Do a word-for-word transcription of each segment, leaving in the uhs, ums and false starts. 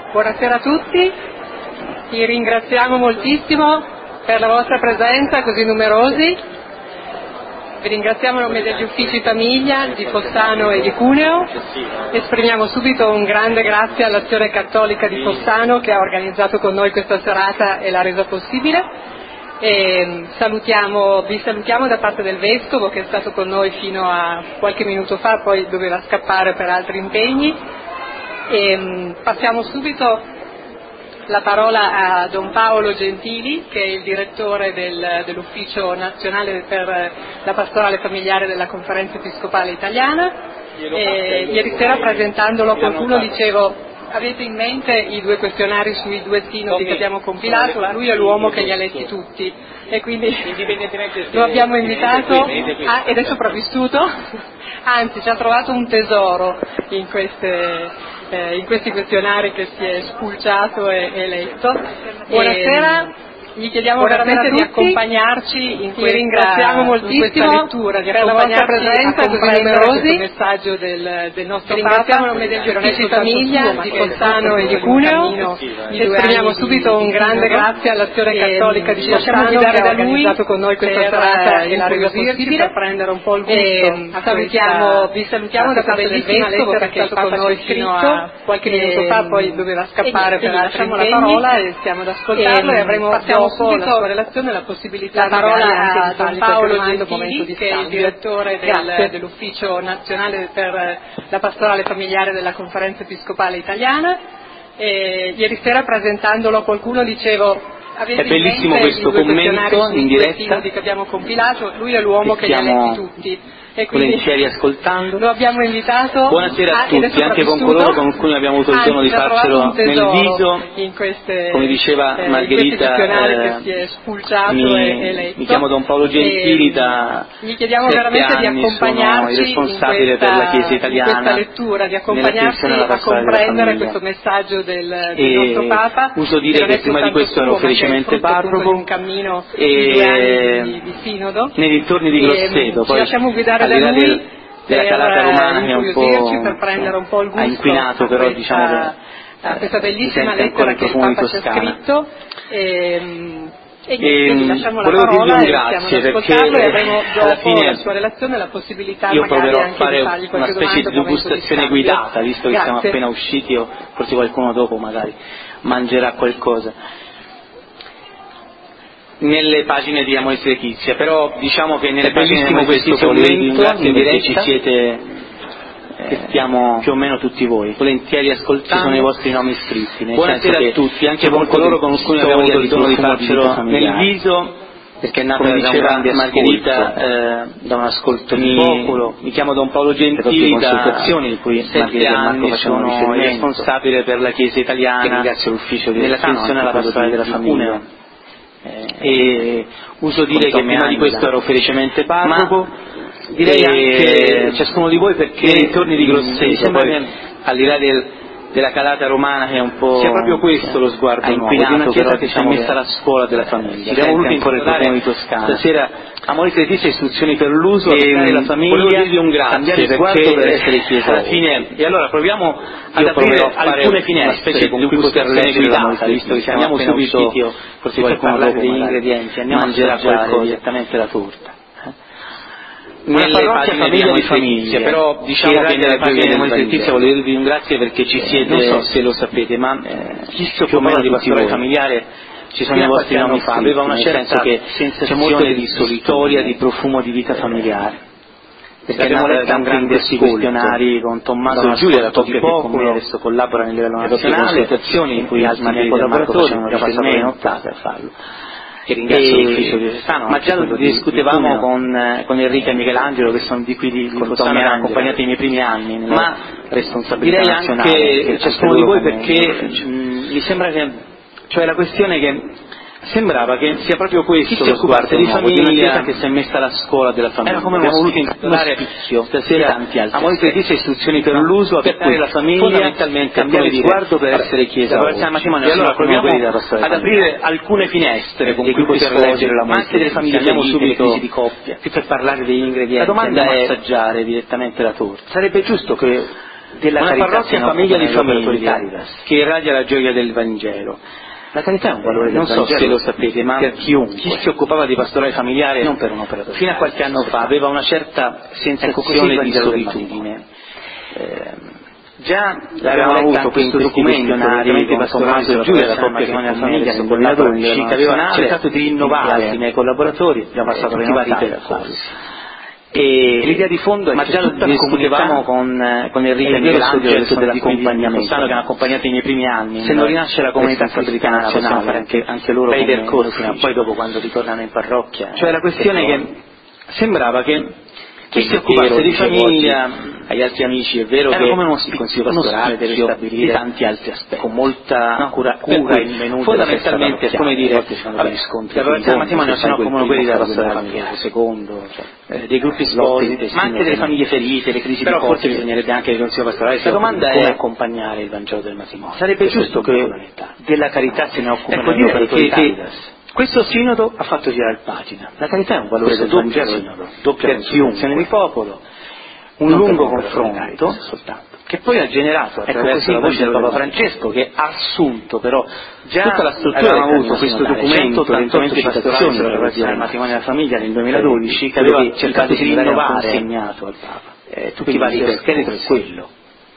Buonasera a tutti, vi ringraziamo moltissimo per la vostra presenza così numerosi. Vi ringraziamo a nome degli uffici famiglia di Fossano e di Cuneo. Esprimiamo subito un grande grazie all'Azione Cattolica di Fossano che ha organizzato con noi questa serata e l'ha resa possibile. E salutiamo, vi salutiamo da parte del Vescovo che è stato con noi fino a qualche minuto fa, poi doveva scappare per altri impegni. E passiamo subito la parola a Don Paolo Gentili, che è il direttore del, dell'Ufficio Nazionale per la Pastorale Familiare della Conferenza Episcopale Italiana. E ieri sera, presentandolo a qualcuno, dicevo: avete in mente i due questionari sui due sinodi che abbiamo compilato? Lui è l'uomo che li ha letti tutti e quindi lo abbiamo invitato a, ed è sopravvissuto, anzi ci ha trovato un tesoro in queste Eh, in questi questionari che si è spulciato e, e letto. Buonasera, e, gli chiediamo veramente di accompagnarci in questa, ringraziamo moltissimo in questa lettura, di per la vostra presenza così numerosi, il messaggio del, del nostro Papa. Ringraziamo a nome degli uffici famiglia di Fossano e di Cuneo. Esprimiamo subito un grande grazie all'Azione Cattolica di Fossano che ha organizzato con noi questa serata e l'ha resa possibile, per prendere un po' il gusto. Salutiamo, vi salutiamo da parte del Vescovo che è stato con noi fino a qualche minuto fa, poi doveva scappare per altri impegni. La parola e stiamo ad ascoltarlo e avremo dopo la sua relazione la possibilità la parola a Don Paolo Gentili, che è il direttore del, dell'Ufficio Nazionale per la Pastorale Familiare della Conferenza Episcopale Italiana. E ieri sera, presentandolo a qualcuno, dicevo: avete è bellissimo in questo commento in diretta che abbiamo compilato. Lui è l'uomo che, che li ha letti tutti e quindi volentieri ascoltando. Lo abbiamo invitato. Buonasera a tutti, anche con coloro con cui abbiamo avuto il dono di farcelo nel viso. In queste, come diceva eh, Margherita, eh, che si è spulciato mi, e, e letto. mi chiamo Don Paolo Gentili, da gli chiediamo sette veramente anni di accompagnarci sono il responsabile in questa, per la Chiesa italiana, in questa lettura, di accompagnarci a comprendere questo messaggio del, del nostro Papa. Uso dire che prima di questo ero felicemente parroco un cammino e di due anni di, di sinodo. nei dintorni di Grosseto, poi ci lasciamo guidare da lui del, della calata romana che un po', per prendere un po' il gusto ha inquinato, però questa, diciamo che a questa bellissima lettera che il Papa ci ha scritto. E, e, e quindi lasciamo la parola e grazie stiamo ad ascoltarlo e avremo alla dopo fine la sua relazione la possibilità io magari proverò a anche fare di fargli qualche una specie di degustazione guidata, visto che grazie. siamo appena usciti, o forse qualcuno dopo magari mangerà qualcosa nelle pagine di Amore e Letizia, però diciamo che nelle pagine di questo commento in diretta ci siete, che stiamo più o meno tutti voi volentieri ascoltando, ci sono i vostri nomi scritti. Buonasera a tutti, anche con coloro con cui abbiamo avuto il dono di farcelo nel viso, perché è nata, come diceva Margherita, eh, da un ascolto di popolo. Mi chiamo Don Paolo Gentili, da di cui sette anni sono il responsabile per la Chiesa italiana, ringrazio l'ufficio nell'attenzione alla pastorale della famiglia. E uso dire che prima di questo ero felicemente parroco, direi anche ciascuno di voi, perché nei dintorni di Grosseto, poi al di là del, della calata romana, che è un po' sia proprio questo lo sguardo nuovo di una chiesa che ci ha messa la scuola della famiglia. Ci abbiamo voluto incontrare di Toscana stasera Amore e Letizia, istruzioni per l'uso e la famiglia. Volevo dirvi un grazie perché per essere chiesa alla fine. E allora proviamo ad aprire alcune finestre con cui poter leggere guidata, visto che siamo appena usciti, forse qualcuno dopo degli ingredienti, andiamo a mangiare direttamente la torta. Nelle pagine famiglia di famiglia, però diciamo che nelle pagine di Amore e Letizia volevo dirvi un grazie perché ci siete, non so se lo sapete, ma chi si occupa di pastorale familiare, ci sono i vostri nomi fa, aveva una certa sensazione di storia, di profumo di vita familiare, perché abbiamo letto anche in questi questionari con Tommaso e Giulia, la coppia che con me adesso collabora nel livello nazionale, in cui altri miei collaboratori hanno passato le nottate a farlo. Che ringrazio l'ufficio diocesano, ma già lo discutevamo con, con Enrica e Michelangelo, che sono di qui di Fossano, mi hanno accompagnato nei miei primi anni nella ma responsabilità direi nazionale, anche ciascuno di voi, perché mh, mi sembra che, cioè la questione che sembrava che sia proprio questo lo sguardo di famiglia, di una chiesa che si è messa alla scuola della famiglia. Era come abbiamo voluto incontrare stasera Amore e Letizia, istruzioni per l'uso, affiattare la famiglia, fondamentalmente cambiare di sguardo per essere chiesa. E allora proviamo ad aprire alcune finestre con cui poter leggere la musica, anche delle famiglie, abbiamo subito di coppia, per parlare degli ingredienti, la domanda è assaggiare direttamente la torta. Sarebbe giusto che della una parrocchia famiglia di famiglia che irradia la gioia del Vangelo. La carità è un valore del non Vangelo, so se lo sapete, ma per chiunque. Chi si occupava di pastorale familiare non per un operatore fino a qualche anno fa aveva una certa sensazione ecco di solitudine. Eh, già avevamo avuto questo documento direttamente pastorale Giulia da Matrimonial Famiglia nel duemiladodici che aveva cercato di rinnovare i miei collaboratori, abbiamo passato tutti i vari percorsi. E l'idea di fondo è ma che già lo discutevamo con, con Enrico e Michelangelo dell'accompagnamento che hanno accompagnato i miei primi anni. Se non rinasce la comunità cristiana possiamo fare anche, anche loro bei percorsi, ma poi dopo quando ritornano in parrocchia. Cioè la questione che sembrava che chi si occupasse di famiglia, agli altri amici, è vero che come uno il consiglio pastorale deve stabilire di tanti altri aspetti, con molta no, cura, cura il menù fondamentalmente è come dire vabbè, la parola matrimonio sono come quelli della pastorale familiare, secondo, cioè, eh, dei gruppi sposi, ma anche delle famiglie ferite, le crisi però di forse bisognerebbe anche il consiglio pastorale. La domanda è come accompagnare il Vangelo del matrimonio. Sarebbe giusto che della carità se ne occupino gli operatori Caritas. Questo sinodo ha fatto girare pagina. La carità è un valore del Vangelo, sinodo, doppia consultazione di popolo, un non lungo confronto, che poi ha generato attraverso ecco la voce del Papa Francesco, che ha assunto però già tutta la struttura avevamo avuto questo documento, eventualmente pastorali sulla relazione al matrimonio e alla famiglia nel duemiladodici, che aveva cercato di rinnovare consegnato al Papa. Eh, tutti i vari scheletro è quello.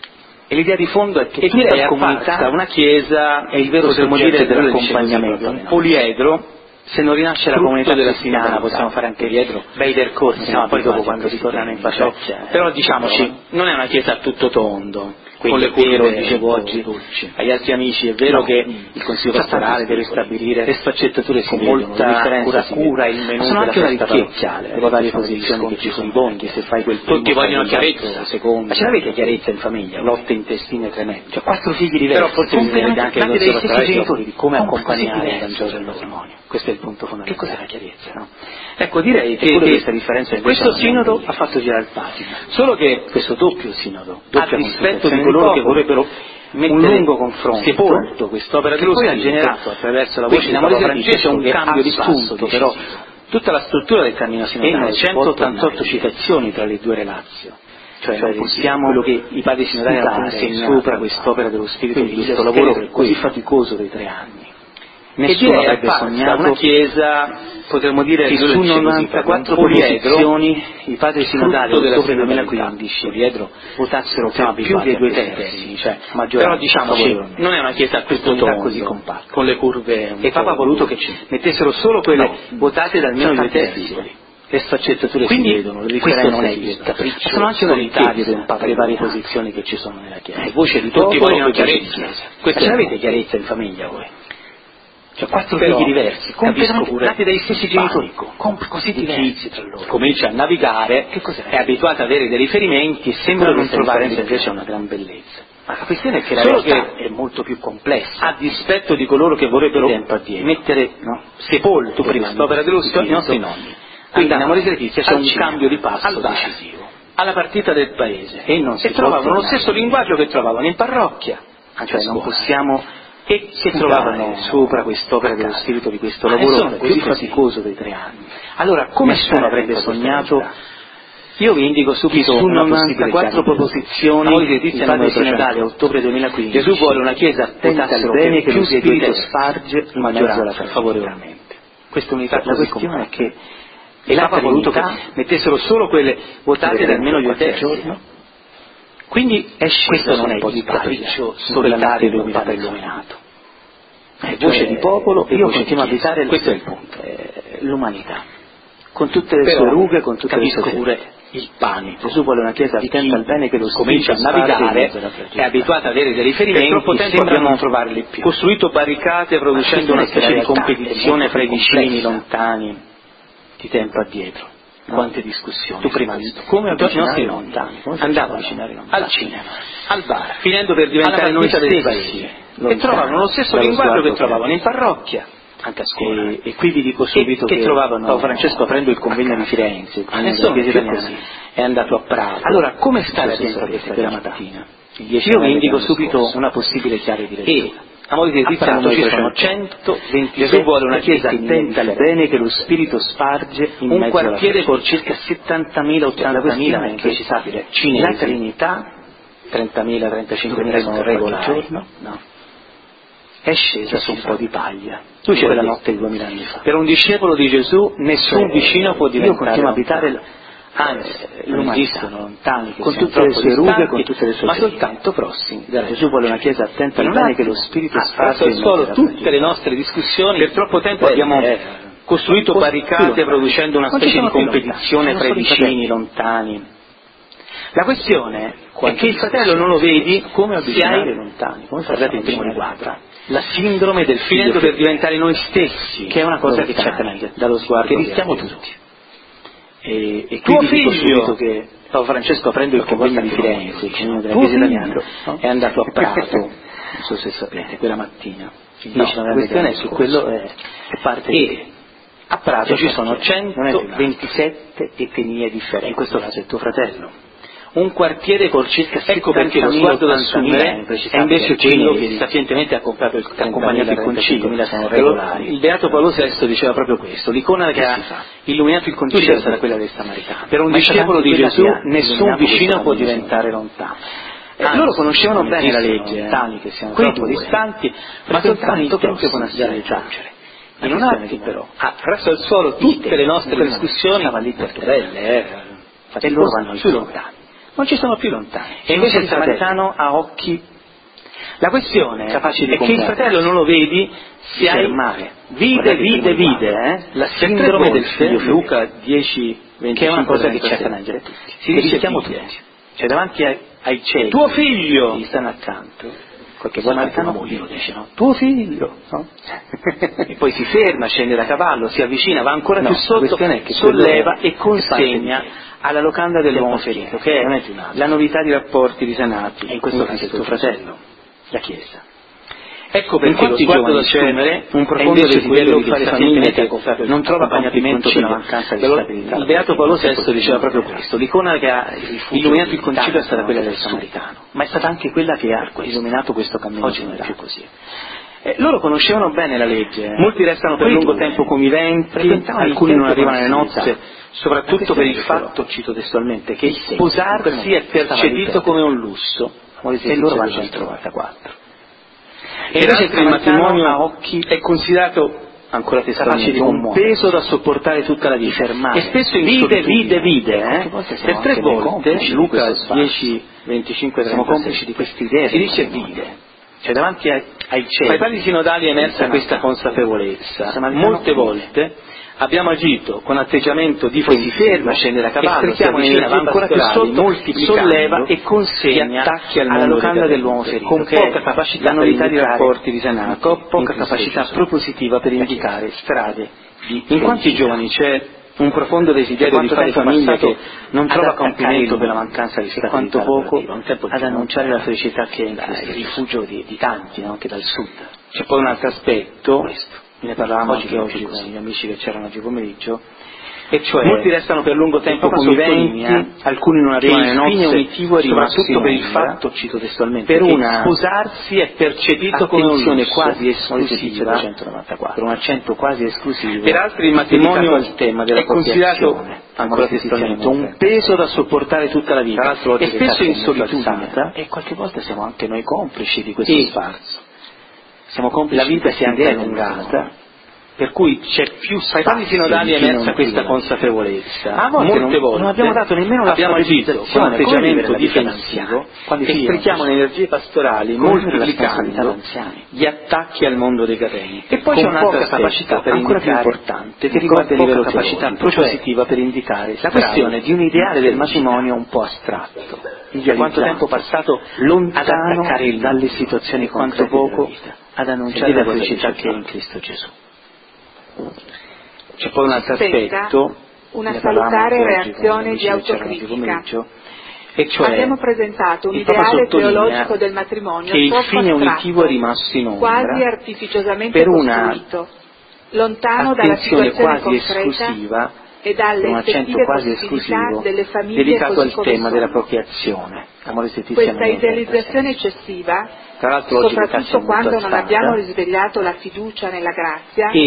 E l'idea di fondo è che tutta la comunità, una chiesa, è il vero soggetto dell'accompagnamento, un poliedro. Se non rinasce la comunità della settimana possiamo fare anche dietro bei percorsi, no, poi dopo quando ritornano in parrocchia. Però diciamoci, non è una chiesa a tutto tondo, con le curve, dicevo oggi, agli altri amici, è vero no. che il consiglio pastorale deve stabilire le sfaccettature con molta cura, cura il menù sono anche una ricchezza, le varie posizioni che ci sono i bonghi, se fai quel tutti vogliono chiarezza, secondo. Ma ce l'avete chiarezza in famiglia, lotte intestine tremende, cioè quattro figli diversi, però forse bisognerebbe anche il consiglio pastorale genitori di come accompagnare il Vangelo del matrimonio. Questo è il punto fondamentale. Che cos'è la chiarezza? No? Ecco, direi che, che questa differenza questo sinodo ha fatto girare il pagina, solo che questo doppio sinodo, a dispetto di coloro che vorrebbero mettere un lungo confronto, sepolto quest'opera dello Spirito, ha generato attraverso la voce di Papa Francesco un cambio di passo, però tutta la struttura del cammino sinodale, centottantotto citazioni tra le due relazio. Cioè, cioè non possiamo quello che i padri sinodali hanno insegnato sopra quest'opera dello Spirito di questo lavoro così faticoso dei tre anni. Nessuno avrebbe sognato una chiesa, potremmo dire, che su novantaquattro proposizioni i padri sinodali dell'ottobre duemilaquindici poliedro votassero per più dei due terzi, cioè però diciamoci non è una chiesa a tutto tondo, così compatta, con le curve e Papa ha voluto che ci mettessero solo quelle no, votate da almeno due terzi. Le sfaccettature quindi si vedono, le differenze non è il capriccio, sono anche novità di un Papa le varie posizioni che ci sono nella chiesa. È voce di tutti vogliono chiarezza. Questa ce l'avete chiarezza in famiglia voi? Cioè quattro però, figli diversi, nati dai stessi genitori, così diversi tra loro. Comincia a navigare, che è abituata ad avere dei riferimenti e sembra non trovare invece una gran bellezza. Ma la questione è che la Solo realtà che è molto più complessa, a dispetto di coloro che vorrebbero mettere no, sepolto prima quest'opera dello Spirito i nostri nonni. Quindi in Amoris Laetitia c'è un cambio di passo decisivo alla partita del paese e, non e trovavano lo stesso linguaggio che trovavano in parrocchia, cioè non possiamo e che trovavano sopra quest'opera dello Spirito di questo ah, lavoro così faticoso dei tre anni. Allora, come nessuno avrebbe sognato? Io vi indico subito su novantaquattro proposizioni di padre sinodale a ottobre duemilaquindici. Gesù vuole una chiesa attenta al bene che lo Spirito sparge in maggioranza favorevolmente. Questa unità la questione è che e l'Apa ha voluto che mettessero solo quelle votate da almeno due terzi. Quindi questo non è il capriccio solitario di un Papa illuminato. È voce cioè, di popolo e io continuo a abitare questo è il punto, eh, l'umanità. Con tutte le Però, sue rughe, con tutte le sue pure il panico. Gesù vuole una chiesa attenta al bene che lo comincia a navigare, è abituata ad avere dei riferimenti, per troppo tempo sembra non trovarli più. Costruito barricate producendo una specie di competizione fra i vicini lontani di tempo addietro. No. Quante discussioni. Tu prima hai visto come avvicinare i lontani, andavano al cinema, al bar, finendo per diventare noi stessi, e trovavano lo stesso linguaggio che trovavano in parrocchia, anche a scuola. E, e qui vi dico subito che, che, che trovavano Papa Francesco aprendo il convegno di Firenze, nella chiesa italiana, è andato a Prato. Allora, come sta la gente quella mattina? Io vi indico subito una possibile chiave di lettura. A modo di ritratto ci sono centoventi. Gesù vuole una chiesa attenta al bene che lo Spirito sparge in un quartiere con circa settantamila ottantamila, perché ci sa cinesi, la Trinità trentamila, trentacinquemila monoregola al giorno, no. È scesa su un po' di paglia. Tu c'eri la notte di duemila anni fa. Per un discepolo di Gesù nessun cioè, vicino può diventare. Io continuo a abitare, anzi, non esistono lontani, con tutte le sue rughe, con tutte le sue ma critiche. soltanto prossimi. Gesù vuole una chiesa attenta al bene che lo Spirito ha sparso al suolo tutte le nostre discussioni. Per troppo tempo Beh, abbiamo eh, costruito barricate producendo una specie di competizione tra i vicini lontani. La questione è che il fratello non lo vedi come avvicinare lontani, come fare il primo riguardo. La sindrome del figlio per diventare noi stessi, che è una cosa che c'è dallo sguardo che rischiamo tutti. E, e tuo figlio che Papa Francesco prende il convegno di Firenze, il convegno della Chiesa italiana, no? È andato a Prato, non so se sapete, quella mattina. No, la questione è su quello è, è parte e di... A Prato ci sono centoventisette etnie differenti. In questo caso è tuo fratello. Un quartiere con circa ecco perché lo sguardo da assumere è invece quello che sapientemente ha comprato il accompagnato il concilio. Il Beato Paolo sesto diceva proprio questo: l'icona che ha illuminato il concilio sarà quella del Samaritano. Per un discepolo di Gesù nessun vicino può diventare lontano. Eh, loro conoscevano bene la legge, lontani, che siamo quei troppo distanti, ma soltanto prossimi da raggiungere. In un attimo però ha presso al suolo tutte le nostre discussioni, stava lì per belle, eh. E loro vanno più lontani. Non ci sono più lontani. E invece il Samaritano ha occhi la questione capaci di è che il fratello non lo vedi se hai fermare. Vide, vide, vide, eh? La sindrome del figlio, Luca dieci, venticinque, che è una cosa che cerca c'è tutti. Si rischiamo tutti. Cioè davanti ai, ai ciechi, tuo figlio, gli stanno accanto. Qualche volta anche una moglie lo dice, no? Tuo figlio, no? E poi si ferma, scende da cavallo, si avvicina, va ancora no, più sotto, è che solleva è e consegna alla locanda dell'uomo ferito, che è la novità di rapporti risanati, e in questo caso il tuo fratello, la Chiesa. Ecco perché lo sguardo da assumere un profondo desiderio di fare famiglia che non trova accompagnamento per la mancanza di stabilità. Il Beato Paolo sesto diceva proprio questo: l'icona che ha illuminato il concilio è stata quella del Samaritano, ma è stata anche quella che ha illuminato questo cammino. Oggi non è più così. Eh, loro conoscevano bene la legge, eh. Molti restano per Quei lungo due, tempo conviventi, alcuni non arrivano alle nozze, soprattutto per il fatto, cito testualmente, che sposarsi è percepito come un lusso. E loro vanno al trovantaquattro. E invece il matrimonio a occhi è considerato ancora testualmente un peso da sopportare tutta la vita, e spesso in vide, vide, vide, eh? Per tre volte Luca dieci, venticinque, siamo complici di queste idee, si dice vide. Cioè davanti ai, ai cieli. Tra i padri sinodali è emersa questa consapevolezza. Molte volte abbiamo agito con atteggiamento di poi si ferma, scende da cavallo, si avvicina, va ancora più sotto, solleva e consegna attacchi alla locanda dell'uomo ferito, con poca capacità la novità di rapporti risanati, con poca capacità propositiva per indicare strade di in quanti giovani c'è un profondo desiderio di fare famiglia che non trova compimento per la mancanza di stabilità, quanto poco ad annunciare la felicità che è in Cristo, il rifugio di, di tanti, no? Anche dal sud. C'è poi un altro aspetto, questo. Ne parlavamo oggi anche oggi con gli amici che c'erano oggi pomeriggio, e cioè molti restano per lungo tempo conviventi, alcuni non arrivano alle nozze, unitivo soprattutto per il fatto, cito testualmente, per che una sposarsi è percepito come un'azione quasi esclusiva, per un accento quasi esclusivo. Per altri il matrimonio al tema della è considerato ancora testualmente un peso da sopportare tutta la vita, e spesso in solitudine, e qualche volta siamo anche noi complici di questo e sfarzo. Siamo complici, la vita si è anche allungata, per cui c'è più spazio. Ai padri sinodali è emersa questa consapevolezza. A volte molte non, volte non abbiamo dato nemmeno la abbiamo agito con atteggiamento difensivo e sprechiamo le energie pastorali moltiplicando gli attacchi al mondo dei cateni. E poi c'è un'altra capacità per ancora indicare, più importante che riguarda il livello capacità propositiva per indicare la questione di un ideale del matrimonio un po' astratto, di quanto tempo passato lontano il dalle situazioni quanto poco ad annunciare la felicità che è in Cristo Gesù. C'è poi un altro aspetto, una salutare reazione di autocritica. E cioè, abbiamo presentato un ideale teologico del matrimonio che il troppo fine astratto, unitivo è rimasto in ombra, quasi artificiosamente per una costruito, lontano dalla situazione quasi concreta esclusiva, e dalle un accento effettive quasi possibilità esclusivo delle famiglie dedicato così al come tema sono. della procreazione. Questa idealizzazione eccessiva, Tra l'altro oggi soprattutto quando non strada, abbiamo risvegliato la fiducia nella grazia, e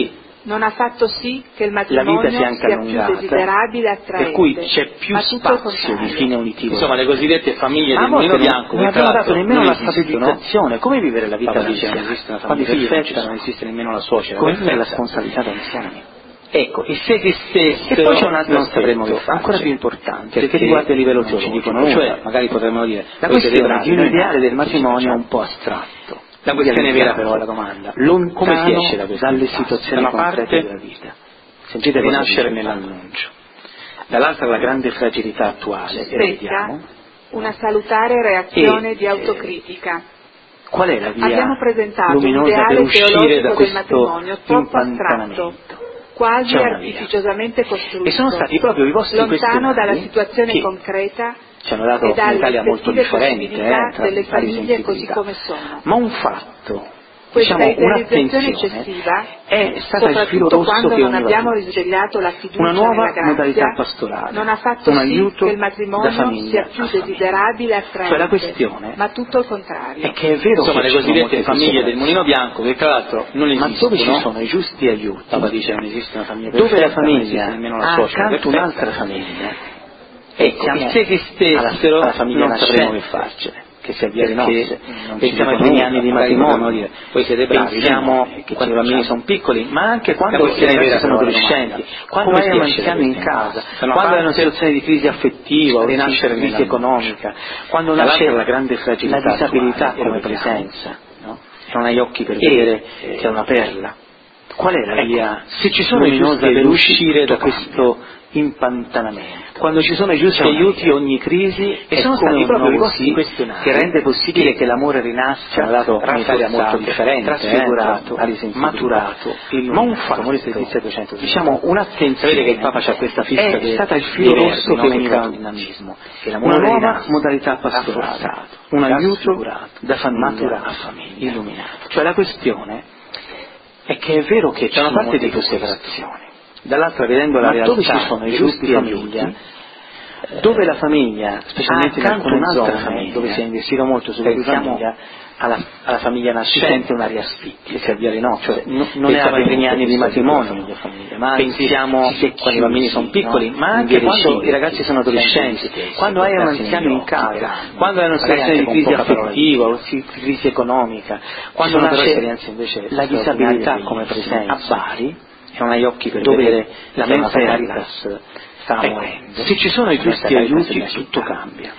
non ha fatto sì che il matrimonio sia, anche sia più desiderabile e attraente, per cui c'è più spazio di fine unitivo. Insomma, le cosiddette famiglie ma del Mulino Bianco, non abbiamo dato nemmeno non la esistono. stabilizzazione. Come vivere la vita Papa da dice, anziani? non esiste una Quando famiglia i figli perfetta, non esiste nemmeno la suocera come vivere la perfetta. responsabilità da anziani? Ecco, e se esistessero, E poi c'è un altro non sapremmo che aspetto farci, ancora più importante, perché che riguarda il livello non ci teologico, dicono nulla. cioè Magari potremmo dire la voi siete questione bravi, di un noi ideale no, del che ci matrimonio facciamo? un po' astratto. La questione vera però è la domanda, lontano come si esce da questa dalle impasse? situazioni Da una concrete parte della vita. Sentite rinascere nell'annuncio. Dall'altra la grande fragilità attuale, e vediamo una salutare reazione e, di autocritica. Qual è la via Abbiamo presentato un luminosa ideale per uscire teologico da del questo matrimonio troppo astratto, impantanamento? quasi C'è una via. artificiosamente costruito, E sono stati proprio i vostri lontano dalla questionari situazione che concreta ci hanno dato e dalle un'Italia molto effettive differente possibilità eh, tra delle varie famiglie così sensibilità. come sono. Ma un fatto, Questa diciamo idealizzazione un'attenzione, eccessiva, è stata il filo soprattutto rosso quando che non univa abbiamo tutti. risvegliato la fiducia Una nuova nella grazia, modalità pastorale, non ha fatto un sì aiuto che il da matrimonio famiglia sia più a famiglia. desiderabile e attraente, Cioè la questione ma tutto il contrario. è che è vero Insomma, che le ci sono cosiddette molte famiglie del Mulino Bianco, che tra l'altro non ma esistono, dove ci sono i giusti aiuti, Papa dice non esiste una famiglia dove perfetta, la famiglia non esiste nemmeno una ha suocera accanto perfetta. un'altra famiglia, Ecco, e se esistessero alla, alla famiglia non sapremo che nascente, farcene, che si avvia di perché nozze, non pensiamo ai ci primi dicono anni di nulla, magari matrimonio, potremmo dire, voi siete bravi, pensiamo noi no, che quando i ci bambini facciamo? sono piccoli, ma anche quando La i questione ragazzi vera sono però è la adolescenti, domanda. quando Come hai si un esce da anziano in questa casa, impasse? Da una quando hai una parte situazione di crisi affettiva o di rinascere crisi nell'annuncio. economica, quando Dall'altra nasce la grande fragilità la disabilità attuale, come e lo vediamo, presenza, no? E non hai occhi per E, vedere eh, che è una perla. Qual è la ecco, via se ci sono i luminosa giusti per uscire da tutto questo impantanamento? Quando ci sono i giusti C'è una aiuti via. ogni crisi E è sono come stati un proprio i nuovo vostri sì questionari che rende possibile che che l'amore rinasca, hanno dato un'Italia molto rafforzato, differente, trasfigurato, eh, maturato, ma un fatto, diciamo un'attenzione, sapete che il Papa c'ha questa fissa è che stata il filo dei rosso verbi, che no? univa Che tutti, dinamismo, che una l'amore nuova rinasca, modalità pastorale, rafforzato, un aiuto trasfigurato, da famiglia maturato, a famiglia, illuminato. cioè la questione è che è vero che Da una ci sono parte molte dico separazioni, dall'altra vedendo la ma realtà dove ci sono i dei giusti gruppi aiuti, famiglia, dove la famiglia, specialmente in accanto alcune un'altra zone famiglia, dove si è investito molto sulla pensiamo famiglia, alla, alla famiglia nascente, si sente un'aria spicchia, si avvia di no, cioè no, non è pensiamo ai primi anni di matrimonio, famiglia, famiglia, ma pensiamo anzi, quando i bambini sono piccoli, no? ma anche quando i ragazzi sono adolescenti, stessi, quando hai un anziano in casa, quando hai una situazione di crisi affettiva o di crisi economica, quando nasce invece la disabilità come presenza, a Bari, e non hai occhi per dove vedere la che mensa una Caritas sta ecco, morendo, se ci sono i giusti aiuti tutto cambia.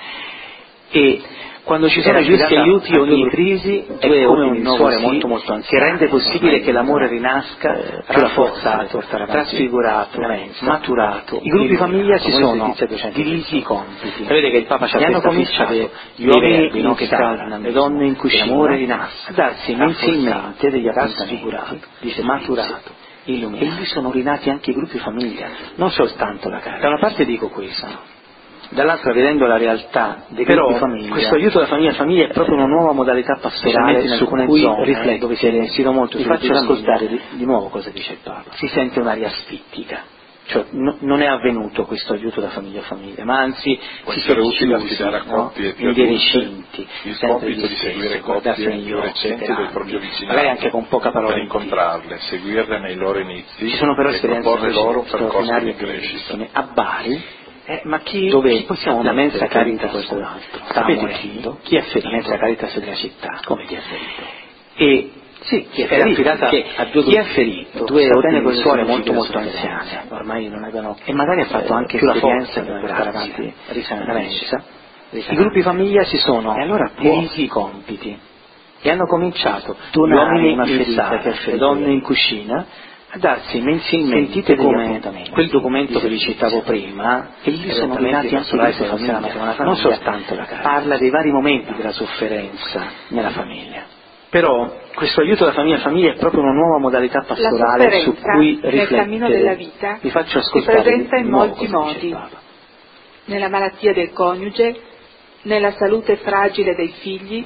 E quando ci sono Era i giusti affidata aiuti a ogni due- crisi è due come ordini un di nuovo suore sì molto molto che anziani, rende possibile che l'amore rinasca, eh, più rafforzato, rafforzato, trasfigurato, trasfigurato, maturato. I gruppi famiglia si sono divisi i compiti. Sapete che il Papa ci ha E hanno questa fissa cominciato dei gli uomini verbi, no? in Che sala, le donne in cucina, l'amore rinasca, a darsi rafforzato, mensilmente degli trasfigurato, appuntamenti, maturato, illuminato. e lì sono rinati anche i gruppi famiglia, non soltanto la casa. Da una parte dico questo, Dall'altra, vedendo la realtà dei però gruppi famiglia, questo aiuto alla famiglia famiglia è proprio una nuova modalità pastorale in su alcune cui zone riflettere, dove si è investito molto vi sulla faccio famiglia. ascoltare di, di nuovo cosa dice il Papa. Si sente un'aria asfittica, cioè no, non è avvenuto questo aiuto da famiglia a famiglia, ma anzi può si essere sono utile chiusi, affidare a no? coppie più in dei adulte recinti, il sempre compito gli di stessi, seguire guardarsi coppie negli più occhi, recenti del proprio magari vicinato, anche con poca parola per in più. incontrarle, seguirle nei loro inizi Ci sono però e esperienze proporre loro percorsi straordinarie di crescita. a Bari, Eh, ma chi, dove chi possiamo la mettere mensa Caritas qualcun altro? sta Sapete morendo, chi? Chi è ferito? la mensa Caritas della città, Come chi è ferito? e Sì, chi è era ferito? affidata Che, a due, chi è ferito? due Sta ordini bene di con suore le molto molto sofferenze. anziane, Ormai non avevano e magari ha fatto eh, anche più la esperienze forza per per portare portare avanti risanamento. la mensa. I Risanamento. gruppi famiglia si sono E allora può- divisi i compiti e hanno cominciato gli donare uomini una in ferita sala, che ha le ferito donne lei. in cucina, a darsi mensilmente Sentite degli come appuntamenti. quel documento che vi citavo prima, e lì sono rinati anche personali queste per la famiglie, famiglia, non soltanto la casa. Parla dei vari momenti della sofferenza nella famiglia. Però questo aiuto alla famiglia famiglia è proprio una nuova modalità La pastorale su sofferenza cui nel riflettere. cammino della vita Vi faccio si ascoltare presenta di in nuovo molti cosa dice modi: il Papa. nella malattia del coniuge, nella salute fragile dei figli,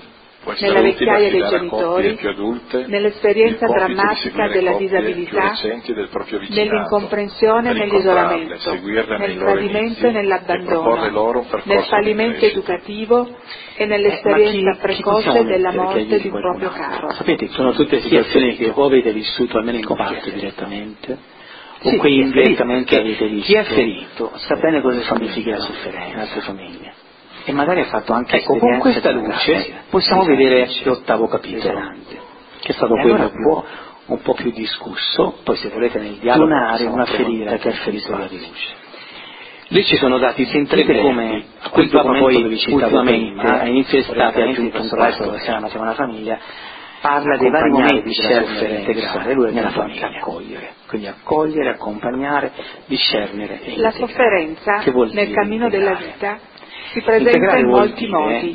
nella vecchiaia dei genitori, nell'esperienza drammatica della disabilità, nell'incomprensione e nell'isolamento, nel tradimento e nell'abbandono, nel fallimento educativo e nell'esperienza eh, precoce della morte di un proprio caro. Sapete, sono tutte situazioni che voi avete vissuto almeno in parte direttamente, o sì, qui indirettamente avete visto. Chi è ferito sa bene cosa significa la sofferenza nella sua famiglia. E magari ha fatto anche ecco, con questa luce possiamo vedere l'ottavo capitolo, che è stato e quello allora più, un po' più discusso, poi se volete nel dialogo donare una ferita che è ferito di luce. Lì ci sono dati sentite come a quel Papa poi ultimamente a inizio estate ha aggiunto un passo dove si chiama una famiglia, parla dei vari momenti di discernere, integrare, lui nella famiglia, accogliere, quindi accogliere, accompagnare, discernere e la sofferenza nel cammino della vita si presenta in molti modi,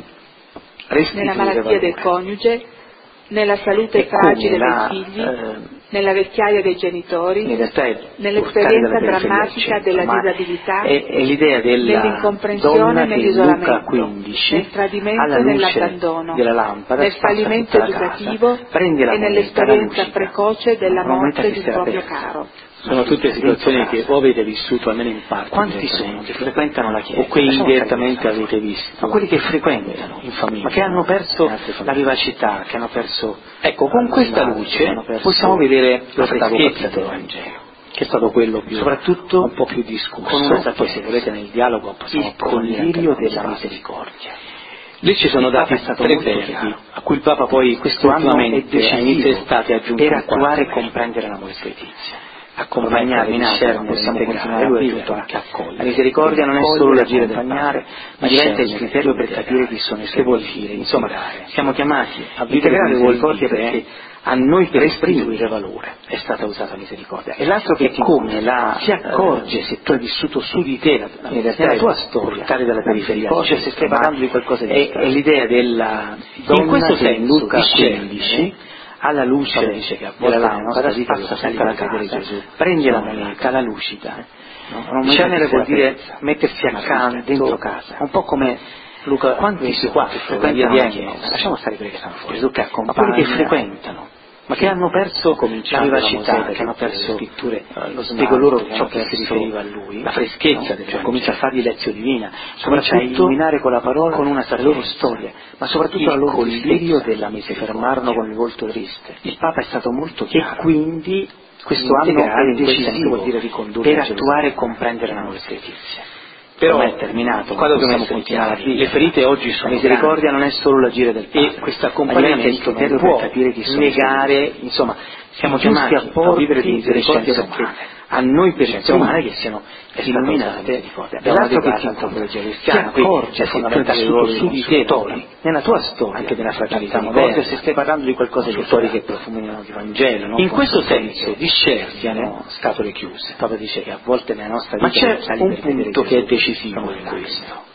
nella malattia del coniuge, nella salute fragile dei figli, eh, nella vecchiaia dei genitori, nell'esperienza drammatica della disabilità, è, è l'idea della nell'incomprensione e nell'isolamento, quindici, nel tradimento e nell'abbandono, nel fallimento educativo casa, e nell'esperienza precoce della morte di un proprio caro. Sono tutte situazioni che voi avete vissuto almeno in parte. Quanti sono che frequentano la Chiesa? O che indirettamente avete visto? Ma quelli che frequentano in famiglia, ma che hanno perso la vivacità, che hanno perso. Ecco, con questa luce possiamo vedere la freschezza del Vangelo, che è stato quello più, soprattutto un po' più discusso, con una, poi se volete nel dialogo possiamo il collirio della misericordia. Lì ci sono dati tre verbi a cui il Papa poi quest'ultimamente a inizio estate ha aggiunto per attuare e comprendere l'amore credizio. Accompagnare, discernere, possiamo continuare lui aggiunto anche accogliere. La misericordia non è solo l'agire del Padre, ma diventa il criterio per capire chi sono i suoi vuol dire. Insomma, siamo chiamati a integrare la misericordia perché a noi per esprimere valore è stata usata misericordia. E l'altro che è come la si accorge se tu hai vissuto su di te la, la, nella tua storia, portare dalla periferia, cioè se stai parlando di qualcosa di è, è l'idea della donna in questo senso Luca quindici alla luce dice che a volte la nostra vita passa senza la credere Gesù, prende la moneta, la lucida. No? Discernere vuol dire mettersi accanto dentro casa, un po' come Luca, quanti si qua frequentano la Chiesa, lasciamo stare quelli che stanno fuori, Gesù che accompagna, ma quelli che frequentano, ma che hanno perso la vivacità, che hanno perso le scritture, lo spiego loro ciò che si riferiva a lui, la freschezza, no? Cioè, comincia a fargli lezione divina, comincia a illuminare con la parola, con una loro storia, ma soprattutto la loro desiderio della misericordia, si fermarono con il volto triste. Il Papa è stato molto chiaro, e quindi questo anno è decisivo vuol dire ricondurre per attuare e comprendere l'amore credizio. Però è terminato, qua dobbiamo continuare. Le ferite oggi sono la misericordia grandi. Non è solo l'agire del Padre, e questo accompagnamento non può capire chi sono negare, insomma, siamo chiamati a vivere di misericordia umane. A noi persone umane che siano illuminate dall'altro che ti antropologia cristiana, si accorge fondamentale su di te, nella tua storia, anche della fragilità moderna, se stai parlando di qualcosa di storie che profuminano di Vangelo, no? In questo senso discerniano scatole chiuse. Il Papa dice che a volte nella nostra vita ma c'è un punto che è decisivo in questo.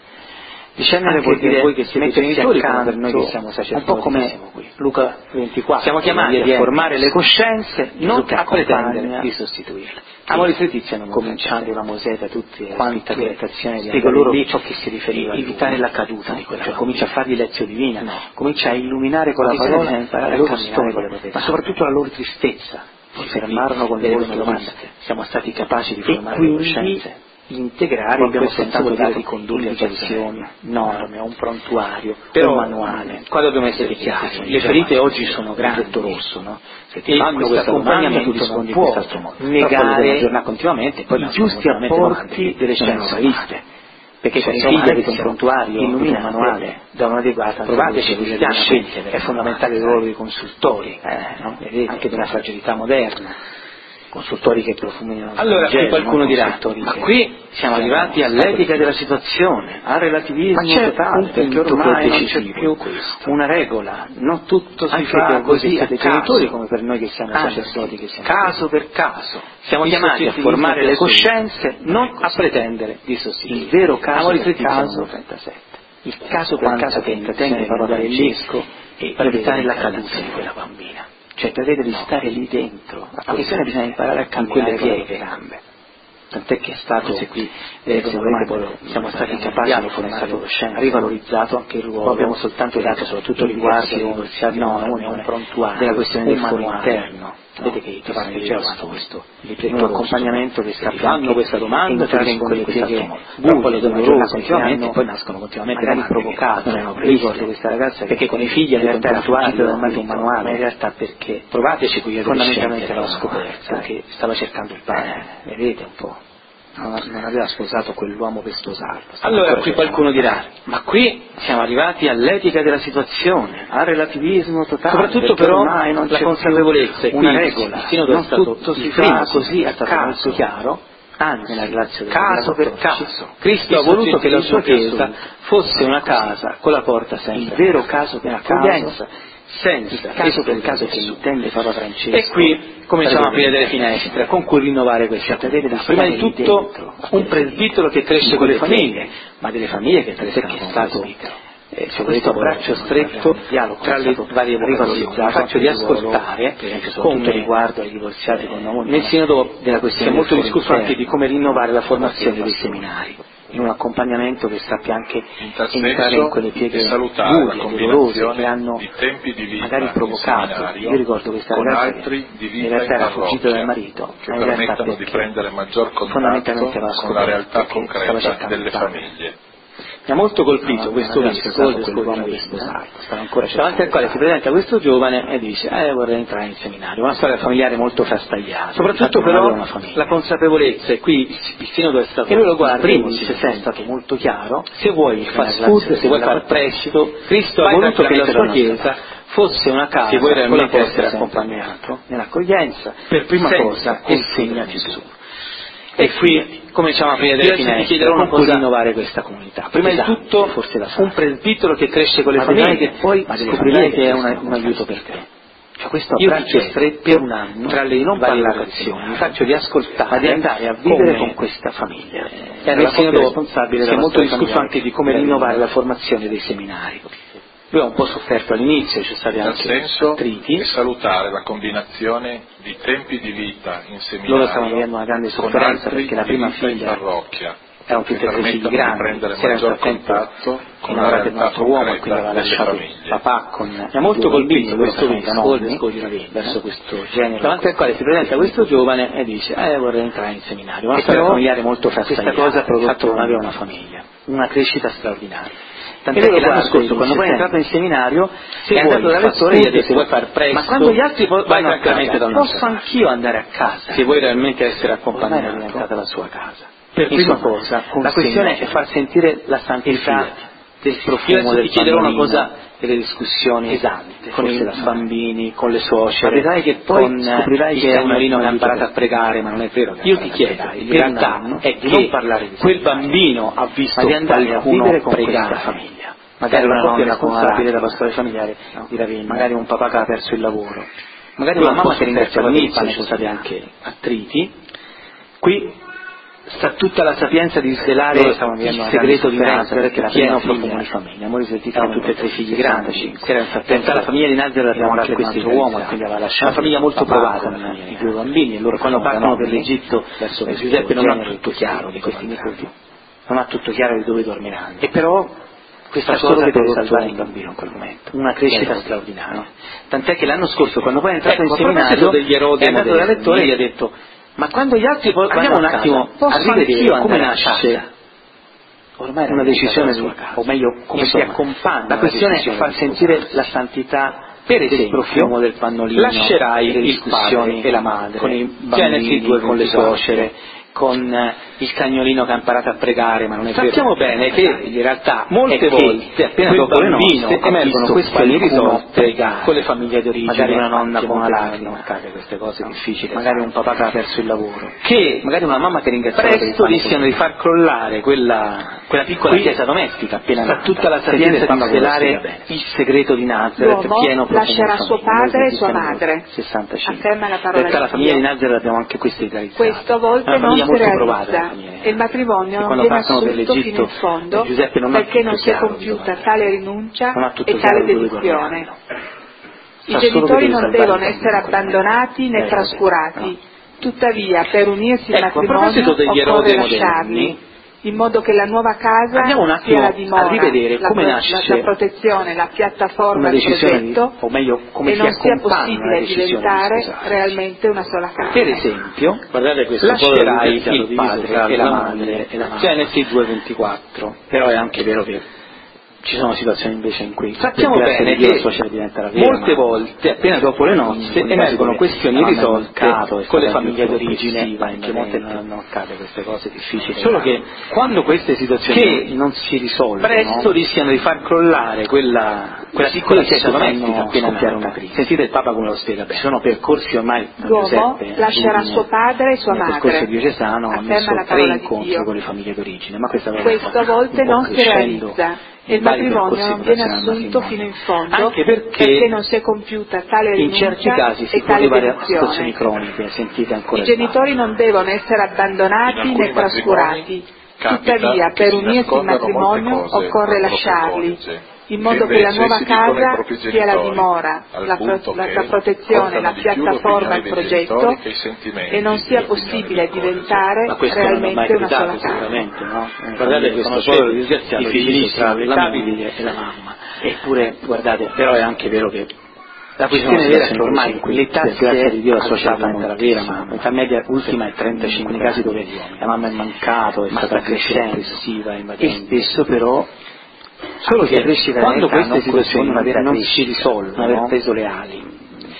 Discernere vuol dire voi che siete genitori come per noi che siamo sacerdoti, un po' come Luca ventiquattro, siamo chiamati a formare le coscienze, non a pretendere di sostituirle. Amore credizio hanno cominciato la Mosè, tutte le interpretazioni di spiego loro ciò che si riferiva, evitare la caduta di quella, cioè comincia a fargli lezione divina, no. Comincia a illuminare con la parola la loro storia, ma soprattutto la loro tristezza. Si fermarono con le loro domande, siamo stati capaci di formare le coscienze. Integrare, abbiamo soltanto dato di condurre lezioni, norme, un prontuario, però, un manuale. Qua dobbiamo essere chiari, le ferite oggi sono grandi, rosso, no? Se ti fanno questo accompagnamento tu rispondi in quest'altro modo, negare aggiornare continuamente poi i giusti apporti delle scienze viste. Perché se i figli avete un prontuario, un manuale, da un'adeguata, provateci a scegliere, è fondamentale il ruolo dei consultori, eh, no? Anche della fragilità moderna. Consultori che profuminano. Allora qui qualcuno dirà, ma qui siamo arrivati all'etica della situazione, al relativismo totale, perché ormai non c'è più una regola, non tutto si fa così a genitori come per noi che siamo sacerdoti, che siamo caso per caso. Siamo chiamati a formare le coscienze, non a pretendere di sostituire. Il vero caso per caso, il caso per caso che intende Papa Francesco per evitare la caduta di quella bambina. Cioè prevede di stare lì dentro, a questione bisogna imparare a cambiare le pieghe, le gambe. tant'è che è stato qui eh, siamo stati capaci di formare rivalorizzato anche il ruolo, abbiamo soltanto dato soprattutto riguardo ai divorziati no, un prontuario della questione del foro interno. Vede che i partecipato questo un accompagnamento che fanno questa domanda entrare in quelle pieghe buie dolorose continuamente poi nascono continuamente magari provocate non ricordo questa ragazza perché con i figli in realtà era fuggita da un manuale ma in realtà perché provateci qui fondamentalmente l'ho scoperta che stava cercando il padre vedete un po'. Non, non aveva sposato quell'uomo per sposarlo. Allora qui qualcuno dirà, ma qui siamo arrivati all'etica della situazione, al relativismo totale. Soprattutto però non la consapevolezza è una regola, il sinodo è stato tutto si fa così, è stato molto chiaro, anzi nella relazione caso per caso. Cristo ha voluto che la sua chiesa fosse una casa con la porta sempre. Il vero caso per accoglienza. Senza caso per caso che intende Papa Francesco e qui cominciamo a aprire delle finestre con cui rinnovare questa attività. Prima di tutto un presbitero che cresce con le famiglie ma delle famiglie che crescono che è stato eh, c'è questo abbraccio stretto tra le varie rivalorizzate faccio di ascoltare per esempio soprattutto riguardo ai divorziati con uomini nel sinodo della questione c'è molto discusso anche di come rinnovare la formazione dei seminari in un accompagnamento che sappia anche entrare in quelle pieghe buie, dolorose che hanno magari provocato. Io ricordo questa ragazza che in realtà era fuggita dal marito, che permettono di prendere maggior contatto con la realtà concreta delle famiglie. Mi ha molto colpito non questo vescovo dell'uomo che sposato, davanti al quale si presenta questo giovane e dice eh vorrei entrare in seminario, una storia familiare molto frastagliata, soprattutto però la consapevolezza, e qui il sinodo è stato che lui lo guarda primo, se è stato molto chiaro, se vuoi il fast food, se vuoi far prestito, Cristo ha voluto che la sua chiesa fosse una casa se vuoi realmente essere accompagnato nell'accoglienza, per prima cosa consegnati su. E qui cominciamo a aprire delle finestre con cui rinnovare questa comunità. Prima esatto, di tutto forse la un presbitero che cresce con le ma famiglie che poi scoprirai che è una, un aiuto per te. Cioè questo abbraccio stretto per un anno tra le non parlazioni, vi faccio di ascoltare, ma di andare a vivere con questa famiglia. E nel sinodo responsabile si è molto discusso anche di come rinnovare la formazione dei seminari. Lui ha un po' sofferto all'inizio, c'è stati anche attriti. E salutare la combinazione di tempi di vita in seminario loro stavano vivendo una grande sofferenza perché la prima figlia erano tutte e tre figli grandi, si era nel frattempo innamorata di un altro uomo e quindi aveva lasciato il papà con mi ha molto colpito questo vescovo verso questo genere davanti al quale si presenta questo giovane e dice eh vorrei entrare in seminario, una storia familiare molto frastagliata, questa cosa ha prodotto non aveva una famiglia, una crescita straordinaria. Tant'è che l'anno scorso, quando poi è entrato in seminario, è andato da lettore e gli ha detto: se vuoi far presto, ma quando gli altri vanno a casa, posso anch'io andare a casa? Se vuoi realmente essere accompagnato, ormai è diventata la sua casa. Per prima cosa, la questione è far sentire la santità del profumo del chiederò una cosa delle discussioni esante con i bambini, con le suocere, vedrai che poi con scoprirai che è un cagnolino che ha imparato a pregare, ma non è vero. Io ti chiedo, in realtà è che non parlare di quel bambino ha visto di andare a vivere con questa famiglia, magari una coppia responsabile della storia familiare di Ravigno, magari un papà che ha perso il lavoro, magari una mamma che ringraziava all'inizio, ci sono stati anche attriti. Qui sta tutta la sapienza di svelare il segreto di Nazareth che pieno profumo di famiglia. Amore sentito tutte e tre figli grandi. In realtà la famiglia di Nazareth aveva anche questo uomo, quindi aveva lasciato una famiglia molto provata, i due bambini, e loro quando partono per l'Egitto verso Giuseppe non ha tutto chiaro di questi nipoti, non ha tutto chiaro di dove dormiranno. E però questa cosa deve salvare il bambino in quel momento, una crescita straordinaria. Tant'è che l'anno scorso, quando poi è entrato in seminario, è andato da lettore e gli ha detto: ma quando gli altri poi andiamo un attimo posso anch'io come nasce ormai una decisione su, o meglio come si accompagna la questione è far sentire la santità per esempio, il profumo del pannolino, lascerai le discussioni e la madre con i bambini, due con le suocere, con il cagnolino che ha imparato a pregare, ma non è vero. Sappiamo bene che in realtà molte volte appena dopo le nozze emergono questioni risolte con le famiglie di origine, magari una nonna con una lacrima, queste cose difficili, magari un papà che ha perso il lavoro, che magari una mamma che ringrazia presto rischiano di far crollare quella, quella piccola chiesa domestica appena nata. Tutta la sapienza di svelare il segreto di Nazareth pieno profumo lascerà suo padre e sua madre. sessantacinque. Afferma la parola per la famiglia di Nazareth abbiamo anche questo idealizzato. Questo a volte non si realizza e il matrimonio non viene assunto fino in fondo perché non si è compiuta tale rinuncia e tale dedizione. I genitori non devono essere abbandonati né trascurati, Tuttavia, per unirsi in ecco, matrimonio occorre lasciarli, moderni, in modo che la nuova casa andiamo un sia la attimo dimora, a rivedere la, come pro- nasce la protezione, la piattaforma, una il decisione progetto, di, o meglio come e si non sia accompagna una possibile decisione diventare di sposarsi. realmente una sola casa. Per esempio, guardate questo lascerai il il padre e la madre e la mamma. Genesi due ventiquattro, però è anche vero che ci sono situazioni invece in cui sappiamo bene Dio, che molte volte appena dopo le nozze emergono questioni irrisolte con le famiglie d'origine, perché molte non accade queste cose difficili, solo che quando queste situazioni che non si risolvono presto rischiano di far crollare quella, quella piccola chiesa domestica appena nata. Sentite il Papa come lo spiega bene. Ci sono percorsi ormai, L'uomo Giuseppe, lascerà suo padre e sua nel madre, percorso diocesano ha messo la tre parola di incontri Dio. con le famiglie d'origine, ma questa cosa Questo a volte non si realizza e il matrimonio non viene assunto fino in fondo, anche perché, perché non si è compiuta tale in certi rinuncia casi si e può tale arrivare a dedizione. situazioni croniche, sentite ancora I genitori non devono essere abbandonati né trascurati, tuttavia per unirsi in matrimonio occorre lasciarli, in modo che la nuova casa sia la dimora, la, pro- la, la protezione, la piattaforma, il progetto, e non sia possibile diventare realmente una sola casa. No? Eh, guardate questo povero disgraziato difficilissimo tra la moglie e la mamma. Eppure, guardate, però è anche vero che la questione vera è che ormai l'età l'età grazia di Dio è associata molto alla vera mamma. L'età media ultima è trentacinque nei casi dove la mamma è mancato, è ma stata sta crescendo, aggressiva, e spesso però solo che quando queste situazioni non, non crescita, si risolvono, non aver no? preso le ali,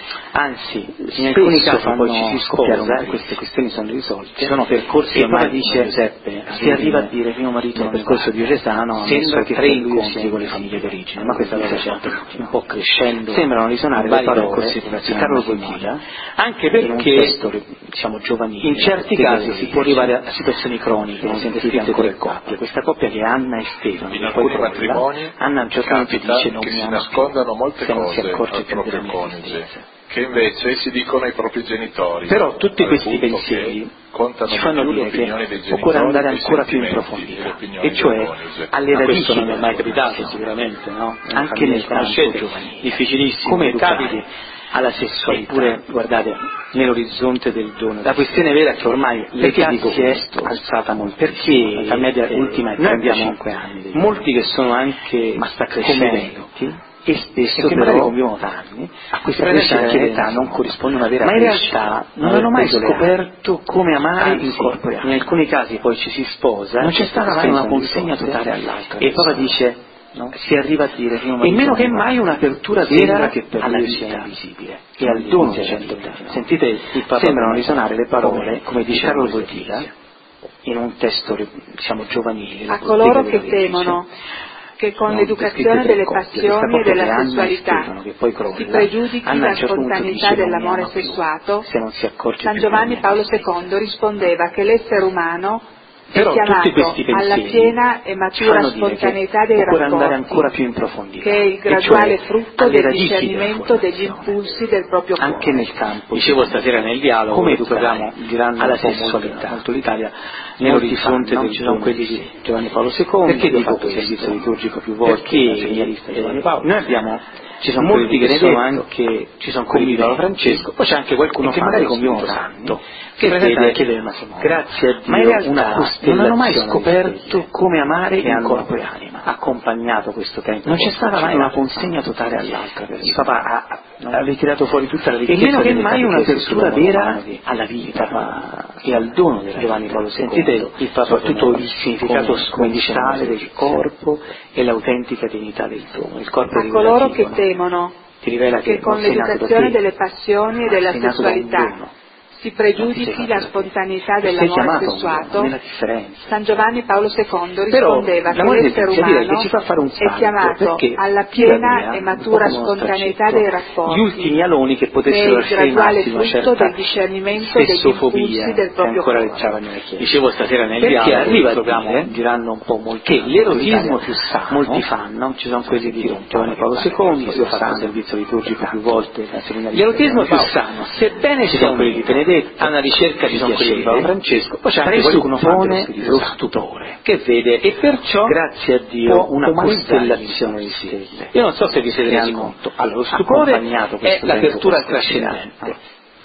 anzi in alcuni casi poi ci si sposa e queste questioni sono risolte. Ci sono percorsi e ormai, poi dice Giuseppe, si arriva a dire mio marito nel non percorso mi diocesano sembra che tre per lui incontri sia con le in famiglie Dio. d'origine, ma questa cosa c'è un po' crescendo, sembrano risonare le le parole parole di Carlo Wojtyla, anche in un perché testo diciamo giovanile, in certi casi si può arrivare a situazioni croniche, non siete sentite scritte ancora tre coppie, questa coppia che è Anna e Stefano, In alcuni matrimoni Anna a un certo punto capita dice non che mi si ama nascondano molte se non si cose accorge al più proprio della mia coniuge, tristezza. che invece si dicono ai propri genitori. Però tutti al questi punto pensieri che contano ci fanno di più le dire opinioni che dei genitori occorre andare che i ancora più in sentimenti profondità, e le opinioni e cioè del coniuge. alle Ma radici questo non della è mai relazione, capitato sicuramente, no? anche nel conoscete, campo difficilissimo, come capiti educare alla sessualità. eppure guardate nell'orizzonte del dono. la questione vera è che ormai l'età dico si è questo? alzata molto, Perché la media eh, ultima è noi abbiamo trentacinque anni, molti che sono anche ma sta crescendo conviventi e spesso e che però magari convivono da anni, a questa crescita crescita di d'età non corrisponde una vera ma in crescita, realtà non non hanno mai preso le scoperto come amare Anzi, in corpo e in anima. alcuni casi poi ci si sposa, non c'è e stata queste mai una questioni consegna risolte, totale all'altra e poi persona. dice No? si arriva a dire che e meno che mai un'apertura vera che per alla lui vita sia invisibile e al dono della della vita. vita. Sentite il Papa Sembrano come- risonare le parole, come dice Carlo Carlo Wojtyla, Wojtyla in un testo diciamo giovanile, A La coloro bottega che della Virgine. temono che con No, l'educazione descritte delle tre coppie, passioni questa e coppia della che Anna e sessualità Stefano, che poi crolla, si pregiudichi Anna a la un certo punto spontaneità dice, "Non mi dell'amore ama più", sessuato, se non si accorge San più Giovanni della mia Paolo tristezza. secondo rispondeva che l'essere umano è Però tutti chiamato questi alla pensieri piena e ci matura fanno dire spontaneità che dei occorre andare rapporti, ancora più in profondità, che è il e graduale cioè frutto alle del radici della discernimento degli formazione. impulsi del proprio cuore. Anche nel campo, dicevo stasera nel dialogo, come che proviamo educare girando alla un po' sessualità, molto, molto l'Italia, nell'orizzonte molti fanno, del ci sono dono quelli di di Giovanni Paolo secondo, Perché io ho dico fatto questo? servizio liturgico più volte, Perché da seminarista Giovanni Paolo. noi abbiamo Ci sono molti quelli che che sono Benedetto, anche ci sono quelli di Paolo conviventi, Francesco, poi c'è anche qualcuno e che fan magari dello convivono Spirito da anni, Santo, che presenta vede anche del matrimonio. grazie a Dio ma in realtà una non hanno mai costellazione di scoperto stelle come amare che in hanno corpo e anima. accompagnato questo tempo. Non c'è stata mai una consegna totale all'altra persona. Il Papa ha, ha ritirato fuori tutta la ricchezza E meno che delle mai catechesi un'apertura sull'amore vera umano di- alla vita Papa e al dono della Giovanni vita. Paolo secondo. Sentite il Papa soprattutto come- il significato come- come dice sconcertante la del giustizia. corpo e l'autentica dignità del dono. Il corpo A è coloro che rivelativo, no? temono Ti rivela che, che con non sei nato da l'educazione te, delle passioni e ma della sei nato da un sessualità dono. si Non ti sei pregiudichi fatto la da te. spontaneità E sei dell'amore chiamato a un dono, sessuato, nella differenza. San Giovanni Paolo secondo Però rispondeva che l'amore l'essere letizia direi umano che ci fa fare un è salto, chiamato perché alla tira piena via, e un matura po' come uno spontaneità straccetto, dei rapporti, gli ultimi aloni che che è potessero il frenarsi graduale di una frutto certa del discernimento degli spessofobia impulsi del che proprio ancora cuore. leggiava nella Chiesa. Dicevo stasera nel Perché dialogo arriva a proviamo, dire, girando un po' molto, che l'erotismo più più sano, molti fanno, ci sono quelli di Giovanni Paolo secondo, io ho fatto servizio liturgico più volte, l'erotismo più sano, sebbene ci sono quelli di Benedetto, alla ricerca di quelli di Paolo Francesco, poi c'è anche qualcuno presuppone fan dello lo Santo, stupore, che vede e perciò grazie a Dio può una umanizzare costellazione gli di stessi. stelle. Io non so se vi siete che resi hanno conto, allora lo stupore accompagnato è questo l'apertura al tempo trascendente.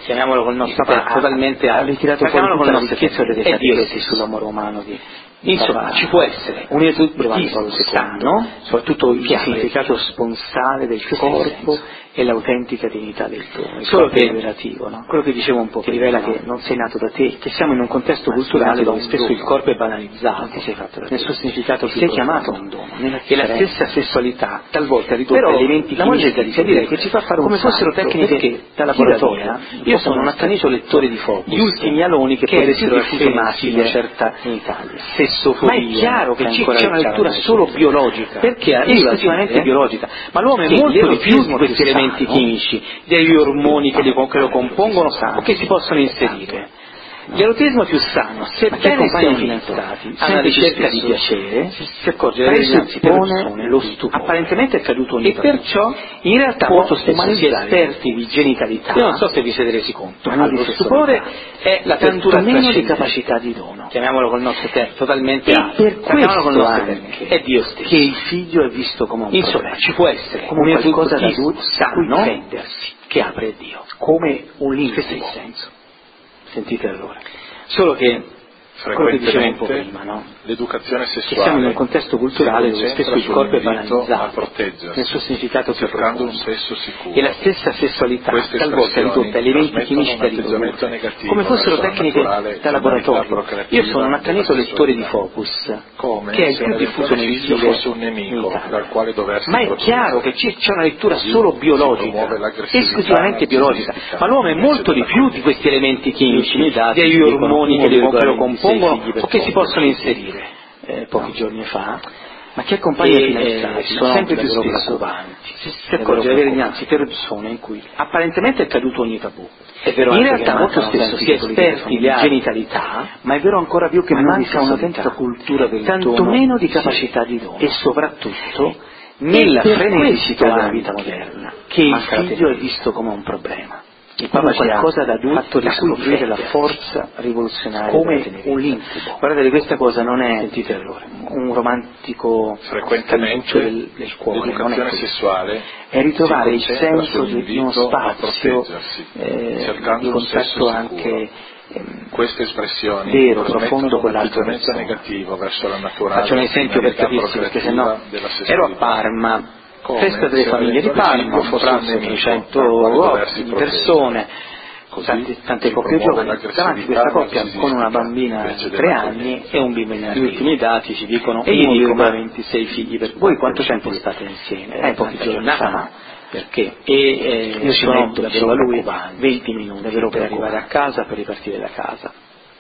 chiamiamolo col nostro papà, totalmente ha ritirato fuori tutta la ricchezza delle cattiverie sull'amore umano di insomma ci può essere un esotismo sano, soprattutto il significato sponsale del corpo e l'autentica dignità del dono, solo che relativo, no? quello che dicevo un po' che rivela che non sei nato da te, che siamo in un contesto culturale dove spesso il corpo è banalizzato, non ti sei fatto nel suo significato più sei chiamato un dono, e la stessa sessualità talvolta ridotta a elementi la moglie chimici direi che ci fa fare un come fossero tecniche da laboratorio. Io sono un accanito lettore di Focus, gli ultimi aloni che, che potessero essere massimi certa in Italia. Sessofobia, ma è chiaro che c'è una lettura solo biologica, perché esclusivamente biologica, ma l'uomo è molto di più di questi elementi chimici, degli ormoni che lo compongono o che si possono inserire. L'erotismo più sano, sebbene sia finanziati, alla ricerca di piacere, si accorge che presuppone lo stupore, apparentemente è caduto ogni volta. E perciò, in realtà, molto spesso si è esperti di genitalità. Io non so se vi siete resi conto, ma lo stupore è la cultura meno di capacità di dono. Chiamiamolo col nostro termine, totalmente e per questo anche è Dio stesso. Che il figlio è visto come un Insomma, problema. ci può essere come un qualcosa da cui sano difendersi, che apre Dio, come un limite. Questo è il senso. Sentite allora. Solo che quello che dicevo un po' prima, no? L'educazione sessuale, che siamo in un contesto culturale dove spesso il corpo è banalizzato nel suo significato più cercando profondo, un sesso sicuro, e la stessa sessualità queste talvolta ridotta a elementi chimici da riprodurre come fossero tecniche da laboratorio. Io sono un accanito lettore di Focus, come che è il più diffuso nei figlio fosse un nemico dal quale doversi ma è chiaro che c'è una lettura solo biologica, esclusivamente biologica, ma l'uomo è molto di più di questi elementi chimici, degli ormoni che lo compongono o che si possono inserire. Eh, pochi no. giorni fa, ma che accompagna i fidanzati, eh, sono sempre più preoccupanti. Si, si accorge di avere dinanzi persone in cui apparentemente è caduto ogni tabù. È vero in realtà molto spesso si è esperti di genitalità, ma è vero ancora più che manca un'autentica cultura del tanto dono, meno di capacità di dono, e soprattutto nella freneticità della vita moderna, che il figlio è visto come un problema. Il Papa qualcosa da fatto riscoprire la forza rivoluzionaria come un incubo. Guardate, questa cosa non è, sentite allora, un romantico frequentemente del, del cuore, l'educazione non è sessuale è ritrovare il senso di uno spazio eh, cercando di contatto un anche ehm, queste espressioni vero, profondo con l'altro persona negativo verso la naturale. Faccio un esempio per capirsi, perché sennò ero a Parma, festa delle famiglie di Parma, potranno trecento persone, tante, tante coppie giovani, davanti a questa coppia con una bambina di tre anni e un bimbo in arrivo. Gli ultimi dati ci dicono uno virgola ventisei figli per voi. Quanto tempo state insieme? Eh, pochi giorni fa. Perché? E eh, io sono davvero a lui venti minuti davvero per arrivare a casa, per ripartire da casa.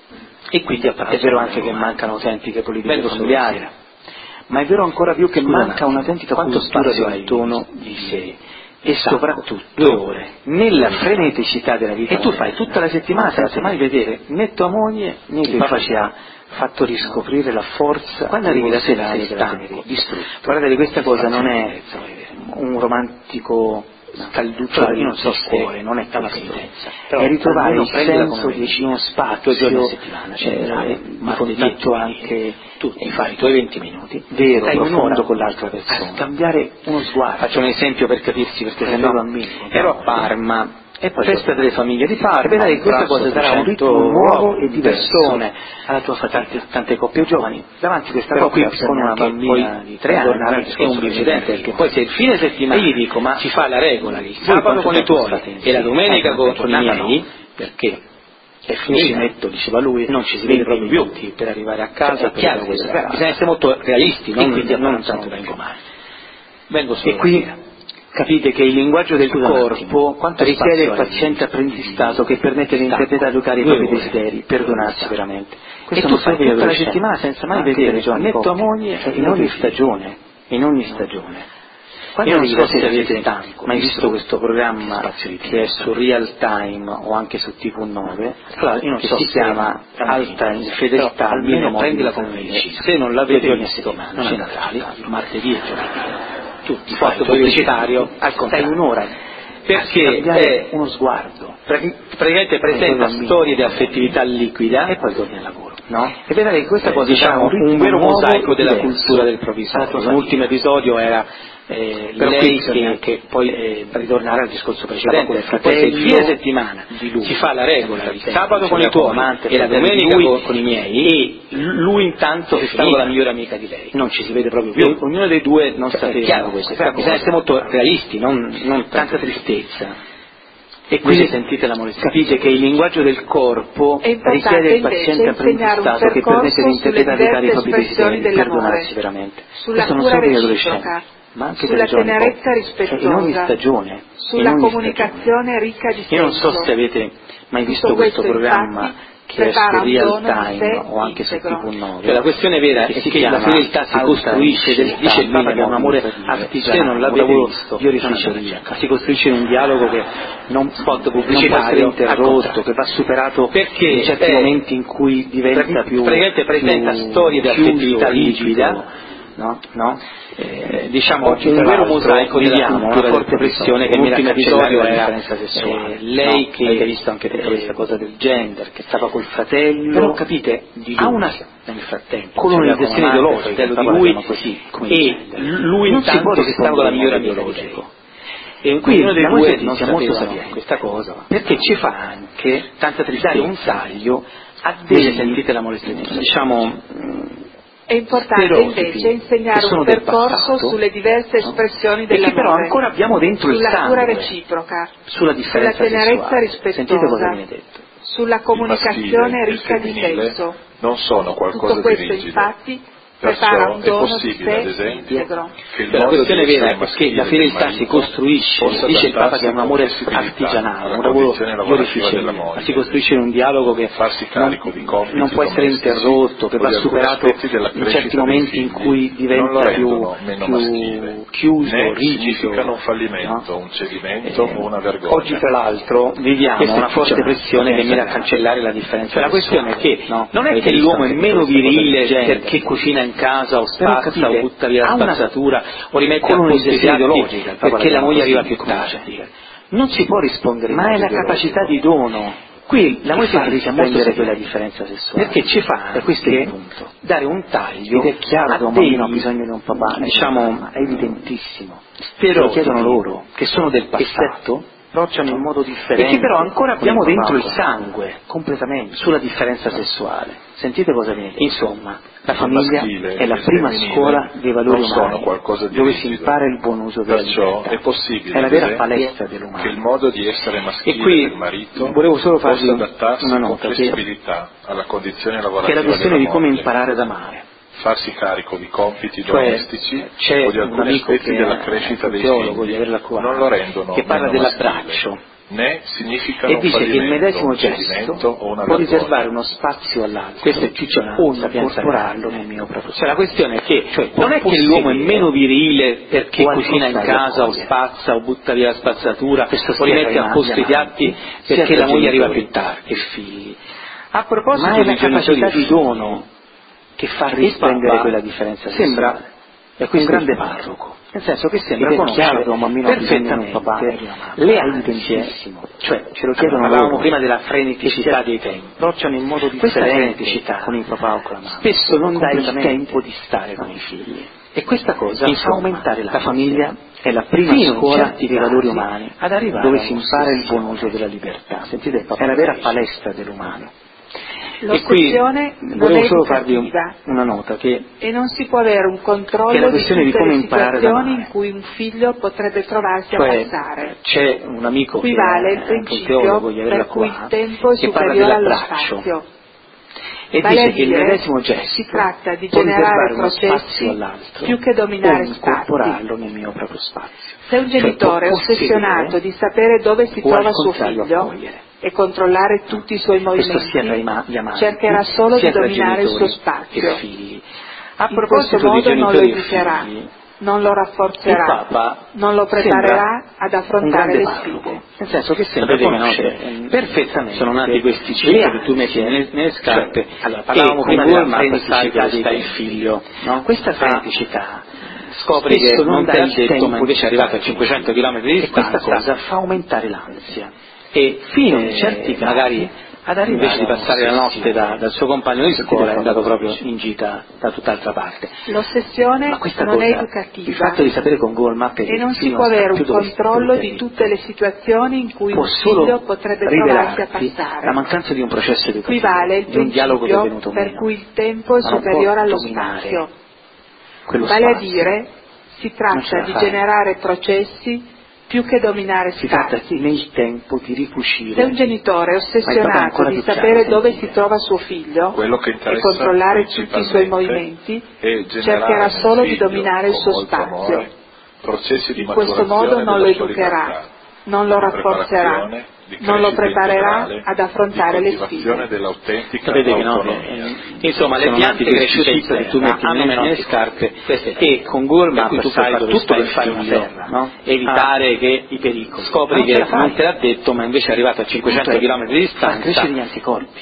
E quindi è vero anche che mancano autentiche politiche familiari, ma è vero ancora più che Scusa, manca un'autentica cultura del tono di sé e soprattutto due ore nella freneticità della vita. E tu fai tutta la settimana senza mai vedere né tua moglie né il Papa ci ha fatto riscoprire la forza quando arrivi la sera sei stanco, distrutto. Guardate, questa cosa non è un romantico scalduccio del non so cuore, non è tristezza, è ritrovare il senso di uno spazio due giorni a settimana, eh, ma contatto anche tu ti fai i tuoi venti minuti vero, stai profondo con l'altra persona, cambiare uno sguardo. Faccio un esempio per capirsi, perché se no ero a Parma e poi festa delle famiglie di Parma, e vedrai che questa cosa sarà un ritmo nuovo e di persone alla tua tante, tante coppie giovani davanti a questa però coppia con una bambina di tre anni e un bimbo, perché poi se il fine settimana e gli dico ma si fa la regola il sabato con i tuoi e la domenica con, con i miei, perché è finita, metto, diceva lui, non ci si vede proprio più per arrivare a casa, cioè, per questo, bisogna essere molto realisti, non, quindi non tanto vengo mai vengo solo e qui capite che il linguaggio del Scusa corpo quanto risiede il paziente apprendistato che permette di interpretare e educare i propri desideri, perdonarsi veramente. Questo e tu fai tutta la settimana senza mai vedere né tua moglie in ogni stagione, in ogni stagione. Quando io non so se avete mai visto questo programma che è su Real Time o anche su T V nove, allora, io non so, si chiama Alta Fedeltà, almeno prendila come medicina. Se non l'avete visto, non è Natale, martedì e giovedì. Tutti, fatto pubblicitario, al contrario, stai un'ora, perché è uno sguardo, praticamente presenta storie di affettività liquida e poi torni al lavoro, no? E vedete che questa eh, cosa diciamo un, un vero mosaico della cultura del provvisorio. L'ultimo episodio era Eh, lei che, che poi eh, ritornare al discorso precedente, il fratello, il fine settimana di lui, si fa la regola, il sabato con i tuoi e la domenica lui, con i miei, e lui intanto che stava con la migliore amica di lei, non ci si vede proprio più, ognuno dei due non sapeva questo, bisogna essere molto realisti, non, non tanta tristezza. E quindi sentite l'amore, capite che il linguaggio del corpo richiede il paziente apprendistato che permette di interpretare i vari propri desideri, perdonarsi veramente. Sulla Questo non cura solo per gli reciproca, adolescenti, ma anche sulla per i giovani, tenerezza cioè, rispettosa, in ogni stagione, sulla in ogni comunicazione stagione. ricca di senso. Io non so se avete mai visto questo, questo programma che è su Real Time o anche su tivù nove. Cioè, la questione vera è che la fedeltà si costruisce, del, dice il Papa che è un amore artigiano, non l'avevo visto, io rificeria, si costruisce in un dialogo che non spot pubblicitario, non può essere interrotto, che va superato perché in certi eh, momenti in cui diventa più praticamente presenta più storie di affettività liquida, no? no? Eh, diciamo oggi un vero mosaico vediamo una forte pressione che mira a cancellare la differenza sessuale. Eh, lei no, che avete visto anche tutta questa cosa del gender, che stava col fratello, però capite, di ha una nel frattempo colonizzazione ideologica di lui così, e lui non si può che stava con la migliore amica di lei. E quindi uno dei due non sia molto sapiente questa cosa, perché ci fa anche tanta tristezza un taglio a delle sentite l'amore stessa, diciamo. È importante invece insegnare un percorso passato, sulle diverse espressioni no? dell'amore, che però ancora abbiamo dentro sulla il sangue, cura reciproca, sulla differenza sulla tenerezza sessuale. rispettosa, Sentite cosa viene detto, sulla comunicazione ricca di senso. Non sono qualcosa Tutto questo, di rigido. Infatti, Perciò un è dono possibile, ad esempio, integro. che il la modo questione di vera è che la fedeltà si costruisce, dice il Papa che è un amore artigianale, un lavoro glorificante, ma si costruisce in un dialogo che non, non può essere interrotto, che va superato in certi momenti in cui diventa più, più chiuso, rigido. Significano un fallimento, no? un cedimento eh, o una vergogna. Oggi tra l'altro viviamo una forte pressione che mira a cancellare la differenza. Cioè, la questione è che no, non è che l'uomo è meno virile perché cucina in casa o spazza o butta via la spazzatura o rimette a posto i piatti perché la moglie arriva più tardi. Non si può rispondere, ma è la capacità di dono. Qui la moglie fa rispondere quella differenza sessuale, perché ci fa è questo il punto, dare un taglio. Ed è chiaro che un bambino ha bisogno di un papà, diciamo, è evidentissimo. Spero lo chiedono loro, che sono del passato, approcciano in modo differente, e che però ancora abbiamo dentro il sangue, completamente, sulla differenza sessuale. Sentite cosa viene detto. Insomma, la famiglia è la prima scuola dei valori umani, dove si impara il buon uso della libertà. È possibile, è la vera palestra dell'umano. Che il modo di essere maschile e qui del marito volevo solo farvi adattarsi una nota con flessibilità che, alla condizione lavorativa che è la questione di come moglie, imparare ad amare. Farsi carico di compiti cioè, domestici c'è o di alcuni aspetti della crescita dei figli non lo rendono che parla meno dell'abbraccio, maschile, né significano e dice un che il medesimo un gesto o una può vergogna. riservare uno spazio all'altro, questo è ciccione, incorporarlo nel mio proprio. Cioè la questione è che cioè, non è che l'uomo è meno virile perché cucina in casa o spazza o butta via la spazzatura o rimette a posto i piatti perché la moglie arriva più tardi e figli. A proposito Ma è di capacità di dono che fa risplendere quella differenza sembra è un grande parroco, nel senso che sembra conoscere perfettamente le ansie, cioè ce lo chiedono parlavamo loro, prima della freneticità dei tempi, approcciano in modo differente con il papà o con la mamma, spesso non dà il tempo di stare con i figli, e questa cosa fa aumentare la famiglia. È la prima scuola dei valori umani ad arrivare dove si impara il buon uso della libertà. Sentite, è la vera palestra dell'umano. L'ossessione non è solo farvi educativa una nota che e non si può avere un controllo di tutte di come le situazioni in cui un figlio potrebbe trovarsi cioè, a passare. C'è un amico qui che vale il è principio teologo, per cui il tempo è superiore allo spazio. E vale dice a che il dire, medesimo gesto si tratta di può generare processi più che dominare o incorporarlo spazi. nel mio proprio spazio. Se un genitore cioè, è ossessionato di sapere dove si trova suo figlio accogliere. e controllare tutti i suoi movimenti, amanti, cercherà solo di dominare il suo spazio. A proposito in questo modo non lo educherà, non lo rafforzerà, non lo preparerà ad affrontare le sfide. Nel senso che sembra conoscere perfettamente. Sono nati questi cicli che tu metti nelle, nelle scarpe. Cioè, allora, parlavamo prima della freneticità sta il figlio, no? Questa freneticità scopri che non dà il detto, ma invece è arrivato a cinquecento chilometri di distanza, e questa cosa fa aumentare l'ansia. E fino a certi casi magari invece di passare la notte da, dal suo compagno di scuola è andato proprio in gita da tutt'altra parte. L'ossessione non cosa, è educativa, il fatto di sapere con Google Maps e non si può avere un controllo di tutte le situazioni in cui un figlio potrebbe trovarsi a passare. La mancanza di un processo educativo, qui vale il di un dialogo che è venuto per meno, cui il tempo è superiore allo spazio. Vale a dire, si tratta di generare processi più che dominare si spazi. tratta nel tempo di ricucire. Se un genitore è ossessionato di sapere dove si trova suo figlio e controllare tutti i suoi movimenti, cercherà solo di dominare il suo spazio. In questo modo non lo educherà, non lo rafforzerà, non lo preparerà ad affrontare le sfide. Sapete che no? Eh, insomma, le piante cresciute in terra hanno meno le scarpe e con Google Maps tu sai tutto per fare una terra, no? Evitare ah, che i pericoli. Scopri che non te l'ha detto, ma invece è arrivato a cinquecento chilometri di distanza. Fa crescere gli anticorpi.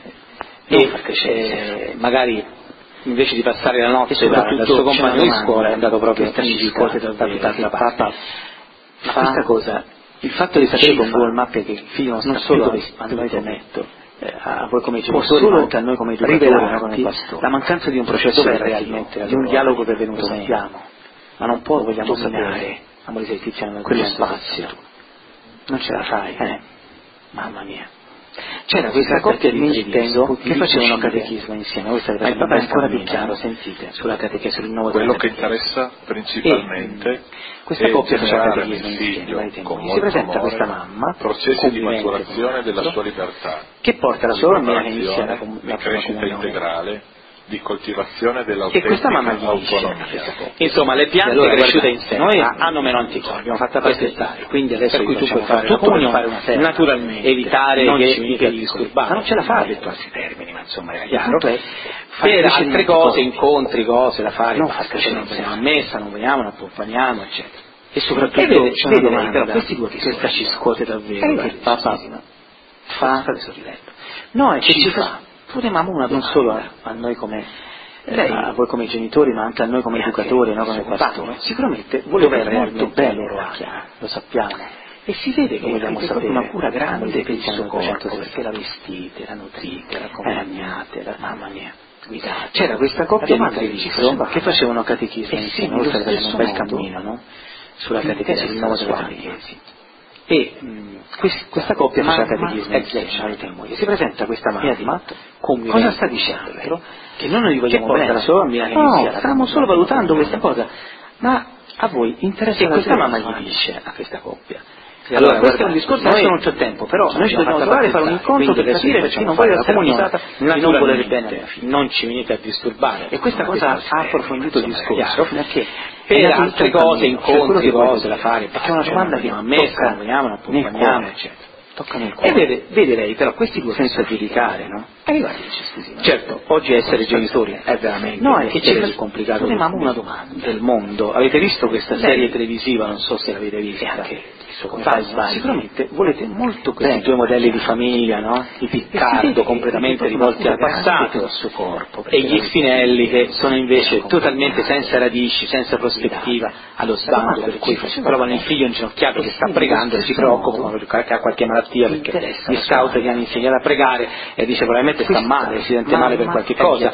E eh, magari invece di passare la notte da, dal suo compagno di scuola è andato proprio in gita da tutt'altra parte. Ma questa cosa, il fatto di sapere con Google Maps che il figlio non sta solo a noi come a voi come genitori, ma anche a noi come educatori, la mancanza di un processo realmente, di un dialogo che è venuto meno, ma non può, vogliamo sapere, amore sei Tiziano, quello spazio, non ce la fai, eh? Mamma mia. C'era questa coppia di intendo che facevano catechismo insieme, voi state facendo ancora più chiaro, sentite, sulla catechesi sul nuovo quello che interessa principalmente e questa coppia faceva catechismo insieme, si presenta questa mamma, processi di maturazione della sua libertà, che porta la sua bambina che inizia la, la crescita integrale, di coltivazione e questa mamma gli dice, insomma, le piante allora, cresciute in sé noi hanno meno anticorpi, abbiamo fatto testare, quindi adesso per cui tu puoi fare la comunione, fare una terra, naturalmente evitare non che mi disturbare, ma non ce la fa detto a questi termini, ma insomma è chiaro, per, per altre cose, incontri, cose da fare, non basta, cioè non veniamo a messa, non veniamo, non accompagniamo, eccetera. E soprattutto, e vede, c'è vede, una domanda, questi due che questa ci scuote davvero, che papà fa, no, è che ci fa. Poniamo una non solo a, a noi come lei, a voi come genitori, ma anche a noi come educatori, no, come pastori. Sicuramente volete molto bene Rachia, lo sappiamo. E si vede che vogliamo sapere una cura grande per il suo corpo, perché la vestite, la nutrite, la accompagnate, la mamma mia. Guidate. C'era questa coppia di Treviso che facevano catechismo insieme, noi state facendo un bel cammino, no? Sulla catechesi, il nuovo della catechesi. E mh, quest, questa coppia faceva catechismo insieme, si presenta questa mamma, cosa sta dicendo? Che noi non gli vogliamo bene, la sua bambina che no, stavamo solo valutando questa cosa, ma a voi interessa e questa mamma gli dice a questa coppia. Allora, allora questo è un discorso, adesso non c'è tempo, però noi ci dobbiamo trovare, fare un incontro per capire perché non voglio essere accusata di non volere bene, non ci venite a disturbare. E questa cosa ha approfondito il discorso, perché per altre cose, incontri, cose da fare, perché è una domanda che non ammessa, non vogliamo, non accompagniamo, eccetera. E vede, vede lei però questi due senza giudicare, no? E guarda, dice, scusi, certo, oggi essere genitori è veramente no, è che c'è più complicato del, una domanda del mondo. Avete visto questa serie televisiva? Non so se l'avete vista. Anche sicuramente volete molto questi due modelli di famiglia, no? Il Piccardo completamente rivolti al passato al suo corpo, e gli Spinelli che sono invece totalmente senza radici, senza prospettiva, allo sbando, per cui trovano il figlio inginocchiato che sta pregando e si preoccupano perché ha qualche malattia, perché gli scout che hanno insegnato a pregare e dice probabilmente sta male, si sente male per qualche cosa.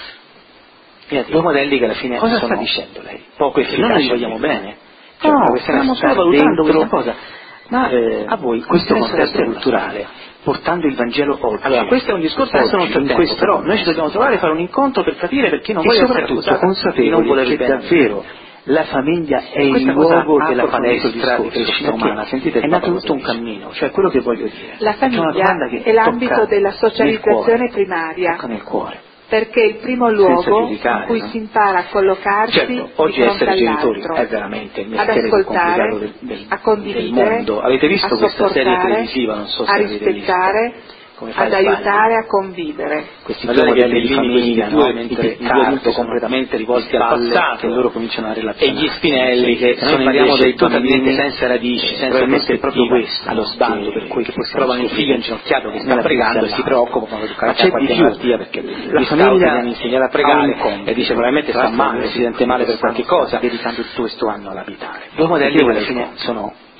Due modelli che alla fine cosa sono sta dicendo lei? Poco efficaci. Noi non li vogliamo bene. Cioè, no, stiamo solo valutando questa cosa, ma eh, a voi questo contesto culturale, portando il Vangelo oggi. Allora, questo è un discorso, adesso non c'è tempo, però noi ci dobbiamo trovare, fare un incontro per capire perché non voglio essere accusata consapevoli di non voler che bene davvero la famiglia è il luogo della palestra di crescita umana. Sentite, è nato tutto un cammino, cioè quello che voglio dire. La famiglia è l'ambito della socializzazione primaria. Tocca nel cuore. Perché è il primo luogo in cui no? si impara a collocarsi certo, oggi di essere genitori all'altro, è veramente il ad ascoltare, del, del, a condividere, del mondo. Avete visto a questa serie televisiva? Non so se a rispettare, ad aiutare a convivere. Questi due modelli di famiglia, no? Mentre i due completamente rivolti al passato, loro cominciano a relazionare. E gli Spinelli che sono invece totalmente senza radici, senza prospettiva, allo sbando, per cui trovano il figlio inginocchiato che sta pregando e si preoccupano perché ha qualche malattia, perché la famiglia hanno insegnato a pregare e dice probabilmente sta male, si sente male per qualche cosa, dedicando tutto questo anno all'abitare. Due modelli che alla fine sono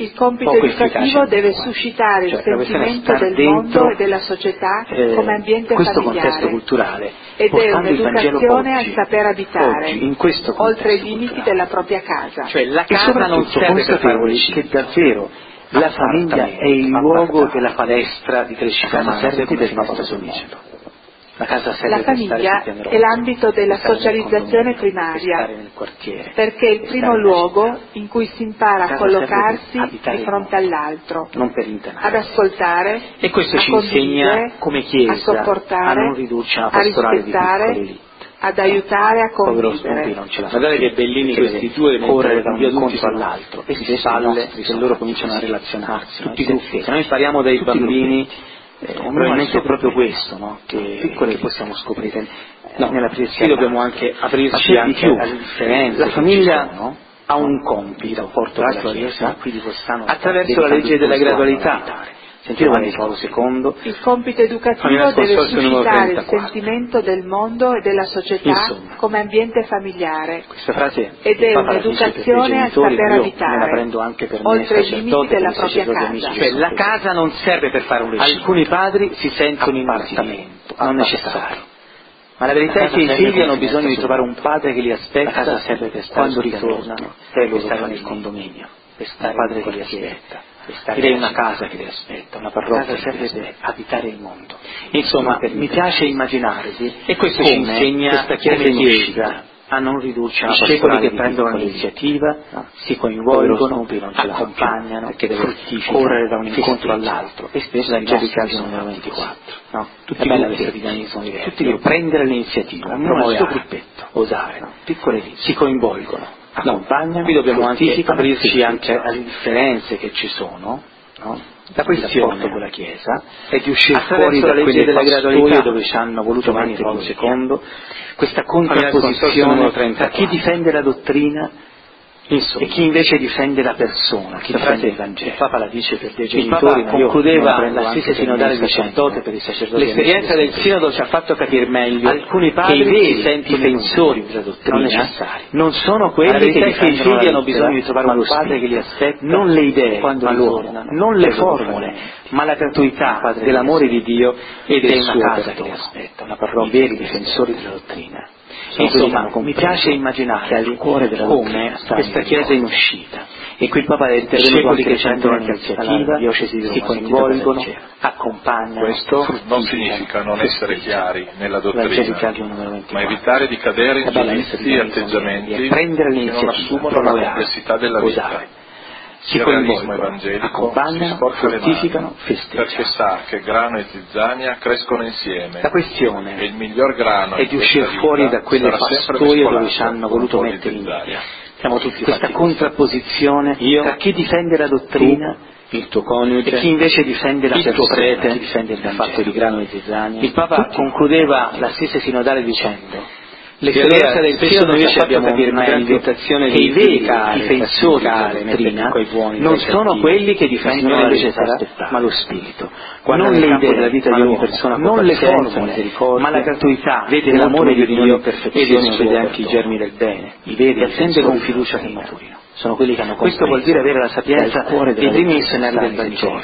Il compito educativo deve suscitare cioè, il sentimento del mondo e della società eh, come ambiente questo familiare contesto culturale, ed è un'educazione oggi, al saper abitare oggi, in questo oltre i limiti culturale. della propria casa. Cioè la E casa non serve per fare un che davvero la famiglia è il luogo della palestra di crescita umana, serve come finestra sul mondo. La casa serve La famiglia per è l'ambito della socializzazione primaria, perché è il primo luogo in cui si impara a collocarsi di fronte all'altro, non per ad ascoltare, e questo a ci insegna come Chiesa a sopportare, a non ridurci a una a pastorale di rispettare, piccole elite. ad aiutare a Povero Snoopy convivere. non ce la fa. Guardate che bellini questi due correre da un due adulti incontro sono all'altro e di si spalle, se loro cominciano a relazionarsi, tutti no? gruppi. Se noi impariamo dai tutti bambini, eh, probabilmente è proprio questo, no? Che, piccole che possiamo scoprire no, nella qui dobbiamo anche aprirci anche più alle differenze. La famiglia sono, ha un compito, rapporto tra con la Chiesa, qui di quest'anno attraverso la legge della gradualità. Giovanni Paolo secondo. Il compito educativo deve suscitare il sentimento del mondo e della società Insomma, come ambiente familiare questa frase ed è un'educazione al saper abitare oltre i limiti della propria casa. Cioè la casa non serve per fare un recinto. Alcuni padri si sentono in appartamento, non necessario. Ma la verità è che i figli hanno bisogno di trovare un padre che li aspetta casa serve per quando ritornano, per stare nel condominio, per stare un padre che li aspetta. Direi una casa che li aspetta, una parrocchia che li aspetta, abitare il mondo. Insomma, mi piace immaginarsi, e questo ci insegna questa Chiesa come Chiesa Chiesa a non ridurci a i una secoli che pastorale prendono di l'iniziativa, no? si coinvolgono, non ce la accompagnano, perché deve correre da un festeggia. incontro all'altro, e spesso Evangelica sono numero ventiquattro. No? Tutti bella gruppi, questa diversi. tutti devono prendere l'iniziativa, Ognuno promuovere, al suo gruppetto, osare, no? Piccole vite. si coinvolgono, accompagnano, qui dobbiamo anche fruttificano, aprirci anche festeggiano. alle differenze che ci sono, no? La questione con la Chiesa è di uscire fuori fuori da da quelle della gradualità dove ci hanno voluto Giovanni mettere Paolo in secondo, questa contrapposizione contrapposizione tra chi difende la dottrina Insomma, e chi invece difende la persona, chi difende il Vangelo. Il Papa la dice per dei Il genitori, Papa ma io concludeva la stessa sinodale del sacerdote per i sacerdoti. L'esperienza del Sinodo ci ha fatto capire meglio alcuni che i veri difensori della dottrina non necessari. non sono quelli che, che i figli hanno bisogno di trovare un padre che li aspetta, aspetta, non le idee, ma l'uomo, non le formule, ma la gratuità dell'amore di Dio e del suo casa che li perdono. aspetta, una I parrocchia veri difensori della dottrina. Insomma, mi piace immaginare al cuore della come questa Chiesa in uscita e qui il Papa è intervenuto anche che prendono l'iniziativa, si coinvolgono, accompagnano. Questo non significa non essere chiari nella dottrina, ma evitare di cadere in giudizi e atteggiamenti che non assumono la complessità della vita. Si Il realismo coinvolgono, evangelico si sporca le mani perché sa che grano e zizzania crescono insieme La questione e il miglior grano è in di uscire questa fuori vita da quelle sarà sempre pastoie dove mescolato ci hanno con un voluto po' di mettere in zizzania. via. Siamo tutti questa fatti contrapposizione Io, tra chi difende la dottrina tu, il tuo coniuge, e chi invece difende la il tuo persona, prete, chi difende il fatto Vangelo. di grano e zizzania. Il Papa Tutti. concludeva la stessa sinodale dicendo: l'esperienza allora, del spesso Sinodo noi ci ha abbiamo fatto capire una meglio grande tentazione che di i veri giudicare, difensori della classificare, dottrina coi buoni, non dai sono cattivi. quelli che Il difendono Signore la invece sta lettera, aspettando, ma lo spirito. Guarda Non nel le campo idee della vita ma di ogni l'uomo, persona con non le pazienza, formule, misericordia, ma la gratuità, vede molto l'amore meglio di di ogni Dio imperfezione ed e esclude suo anche i perdono. germi del bene. I veri E attende con fiducia che dottrina maturino. sono quelli che hanno Questo vuol dire avere la sapienza dei primi missionari del Vangelo.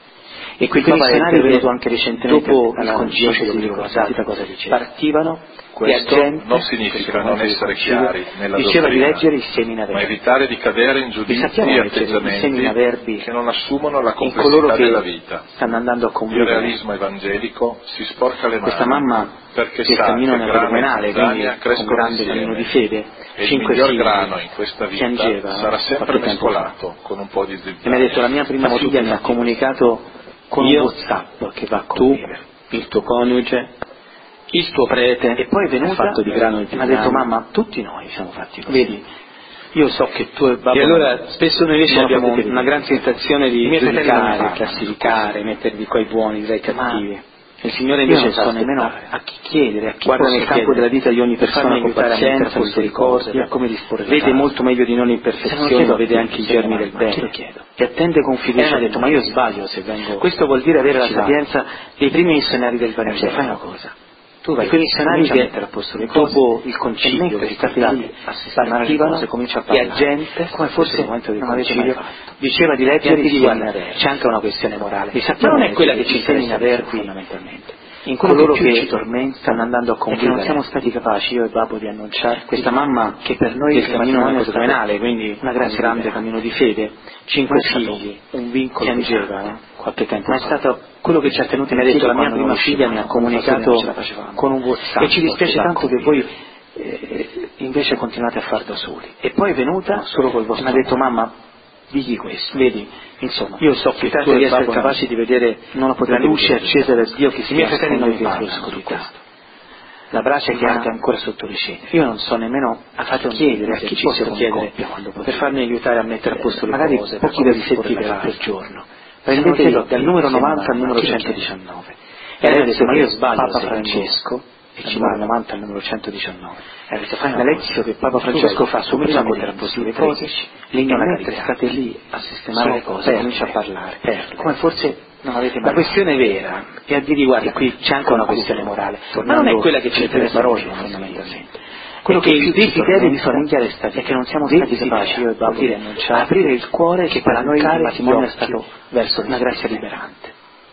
E quei Quindi missionari missionari venuto che anche recentemente dopo alla il concilio diocesi di Roma, sentite cosa dice? partivano Questo e a gente, non significa non essere chiari nella diceva dottrina, di leggere i semina ma verbi. evitare di cadere in giudizi sappiamo e leggere i atteggiamenti semina verbi che non assumono la in coloro complessità che della vita. stanno andando a Il convivere. realismo evangelico si sporca le Questa mani mamma perché che sa cammina che nel grano terminale, e quindi zizzania con crescono grande cammino di insieme fede, e il cinque miglior figli, grano in questa vita piangeva, sarà sempre qualche tempo fa. mescolato con un po' di E mi ha zizzania. detto: la mia prima Siamo figlia tutti mi ha fatti comunicato con Io, un WhatsApp che va a tu, convivere, il tuo coniuge, il tuo prete, E poi è venuta fatto di grano e e mi ha detto: mamma, tutti noi siamo fatti così. vedi, io so che tu e babbo. E allora spesso noi invece non abbiamo potete una gran vedere. tentazione di I miei fratelli non giudicare, parlano, classificare, mettervi coi buoni, dai cattivi. Il Signore Io invece non sa so nemmeno aspettare. a chi chiedere, a chi Guarda posso nel campo chiedere, della vita di ogni per persona farmi con aiutare a pazienza, mettere con queste cose, misericordia, per come disporre la vede casa. molto meglio di non Se non l'imperfezione, chiedo vede a anche i Dio, germi ma del a chi lo bene chiedo? e attende con E fiducia. mi ha detto: ma io sbaglio se vengo. Questo vuol dire avere la Ci va. sapienza dei primi missionari del Eh, cioè, fai una Vangelo. cosa, Tu vai, quei missionari che dopo il concilio che stati lì partivano e a gente, come forse nel momento del concilio, diceva di leggere di guardare, c'è anche una questione morale, ma non è quella che ci insegna Verdi fondamentalmente. In coloro che ci tormentano, stanno andando a convivere, non siamo stati capaci, io e Babbo, di annunciare questa mamma che per noi il cammino non è fenomenale, quindi una grande, grande cammino di fede, cinque figli, un vincolo piangeva, no? Qualche tempo ma è stato quello che ci ha tenuti. Mi ha detto: la mia prima figlia mi ha comunicato con un WhatsApp e ci dispiace tanto che voi eh, invece continuate a far da soli. E poi è venuta solo col vostro, mi ha detto: mamma, digli questo, vedi, insomma, io so che tu di essere capaci di vedere non la luce accesa da Dio che si i miei fratelli non mi parlano di questo. La brace che arde ancora sotto le ceneri. Io non so nemmeno a chiedere a chi posso chiedere per farmi aiutare a mettere a posto le magari cose, pochi versetti per, per giorno. Prendeteli dal numero novanta al numero centodiciannove. E lei ha detto: ma io sbaglio, Papa Francesco, e ci va novanta al numero centodiciannove. E avete fatto una lezione che Papa Francesco fa su prima mettere a posto le cose, mentre state lì a sistemare le cose, comincia a parlare. Come forse non avete mai. La questione vera è a dire: guarda, qui c'è anche una questione morale, ma non è quella che ci interessa parole fondamentalmente. Quello che il desiderio di famiglia resta è che non siamo stati capaci, io e Babbo, di aprire il cuore che per noi il matrimonio è stato verso una grazia liberante.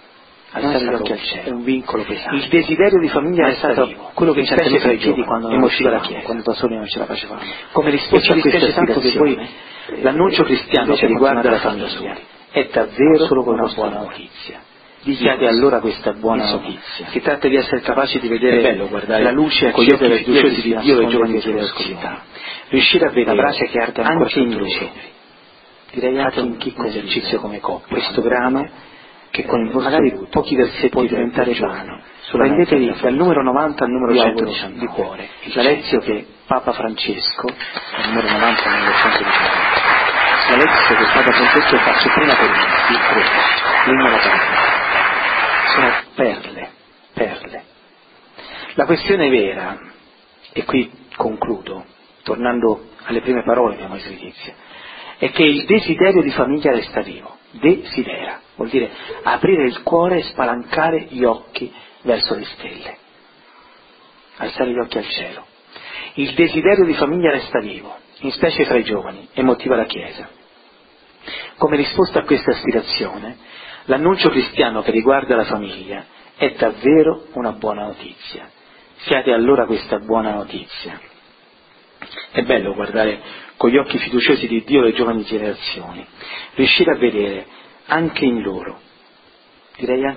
Alzare gli occhi al cielo, è un vincolo pesante. Il desiderio di famiglia è stato quello che ci ha tenuto ai piedi quando non usciva la Chiesa, quando da soli non ce la facevamo. Come risposta a questa tanto che poi l'annuncio cristiano che riguarda la famiglia è davvero solo con una buona notizia. Diciate allora questa buona notizia. Si tratta di essere capaci di vedere bello, guardare, la luce con gli occhi fiduciosi di Dio e i giovani di oscurità. Riuscire a vedere la brace che arde anche in loro. Direi anche in chi un esercizio come coppia. Questo grano che con il vostro magari pochi versetti può diventare vano. Prendetevi dal numero novanta al numero centodiciannove di cuore la lezione che Papa Francesco, dal numero novanta al numero centodiciannove, la lezione che Papa Francesco fa su prima Corinzi, il tre, l'inno alla patria. Sono perle, perle. La questione vera, e qui concludo, tornando alle prime parole di Moise Letizia, è che il desiderio di famiglia resta vivo. Desidera, vuol dire aprire il cuore e spalancare gli occhi verso le stelle, alzare gli occhi al cielo. Il desiderio di famiglia resta vivo, in specie fra i giovani, e motiva la Chiesa. Come risposta a questa aspirazione, l'annuncio cristiano che riguarda la famiglia è davvero una buona notizia. Siate allora questa buona notizia. È bello guardare con gli occhi fiduciosi di Dio le giovani generazioni, riuscire a vedere anche in loro, direi anche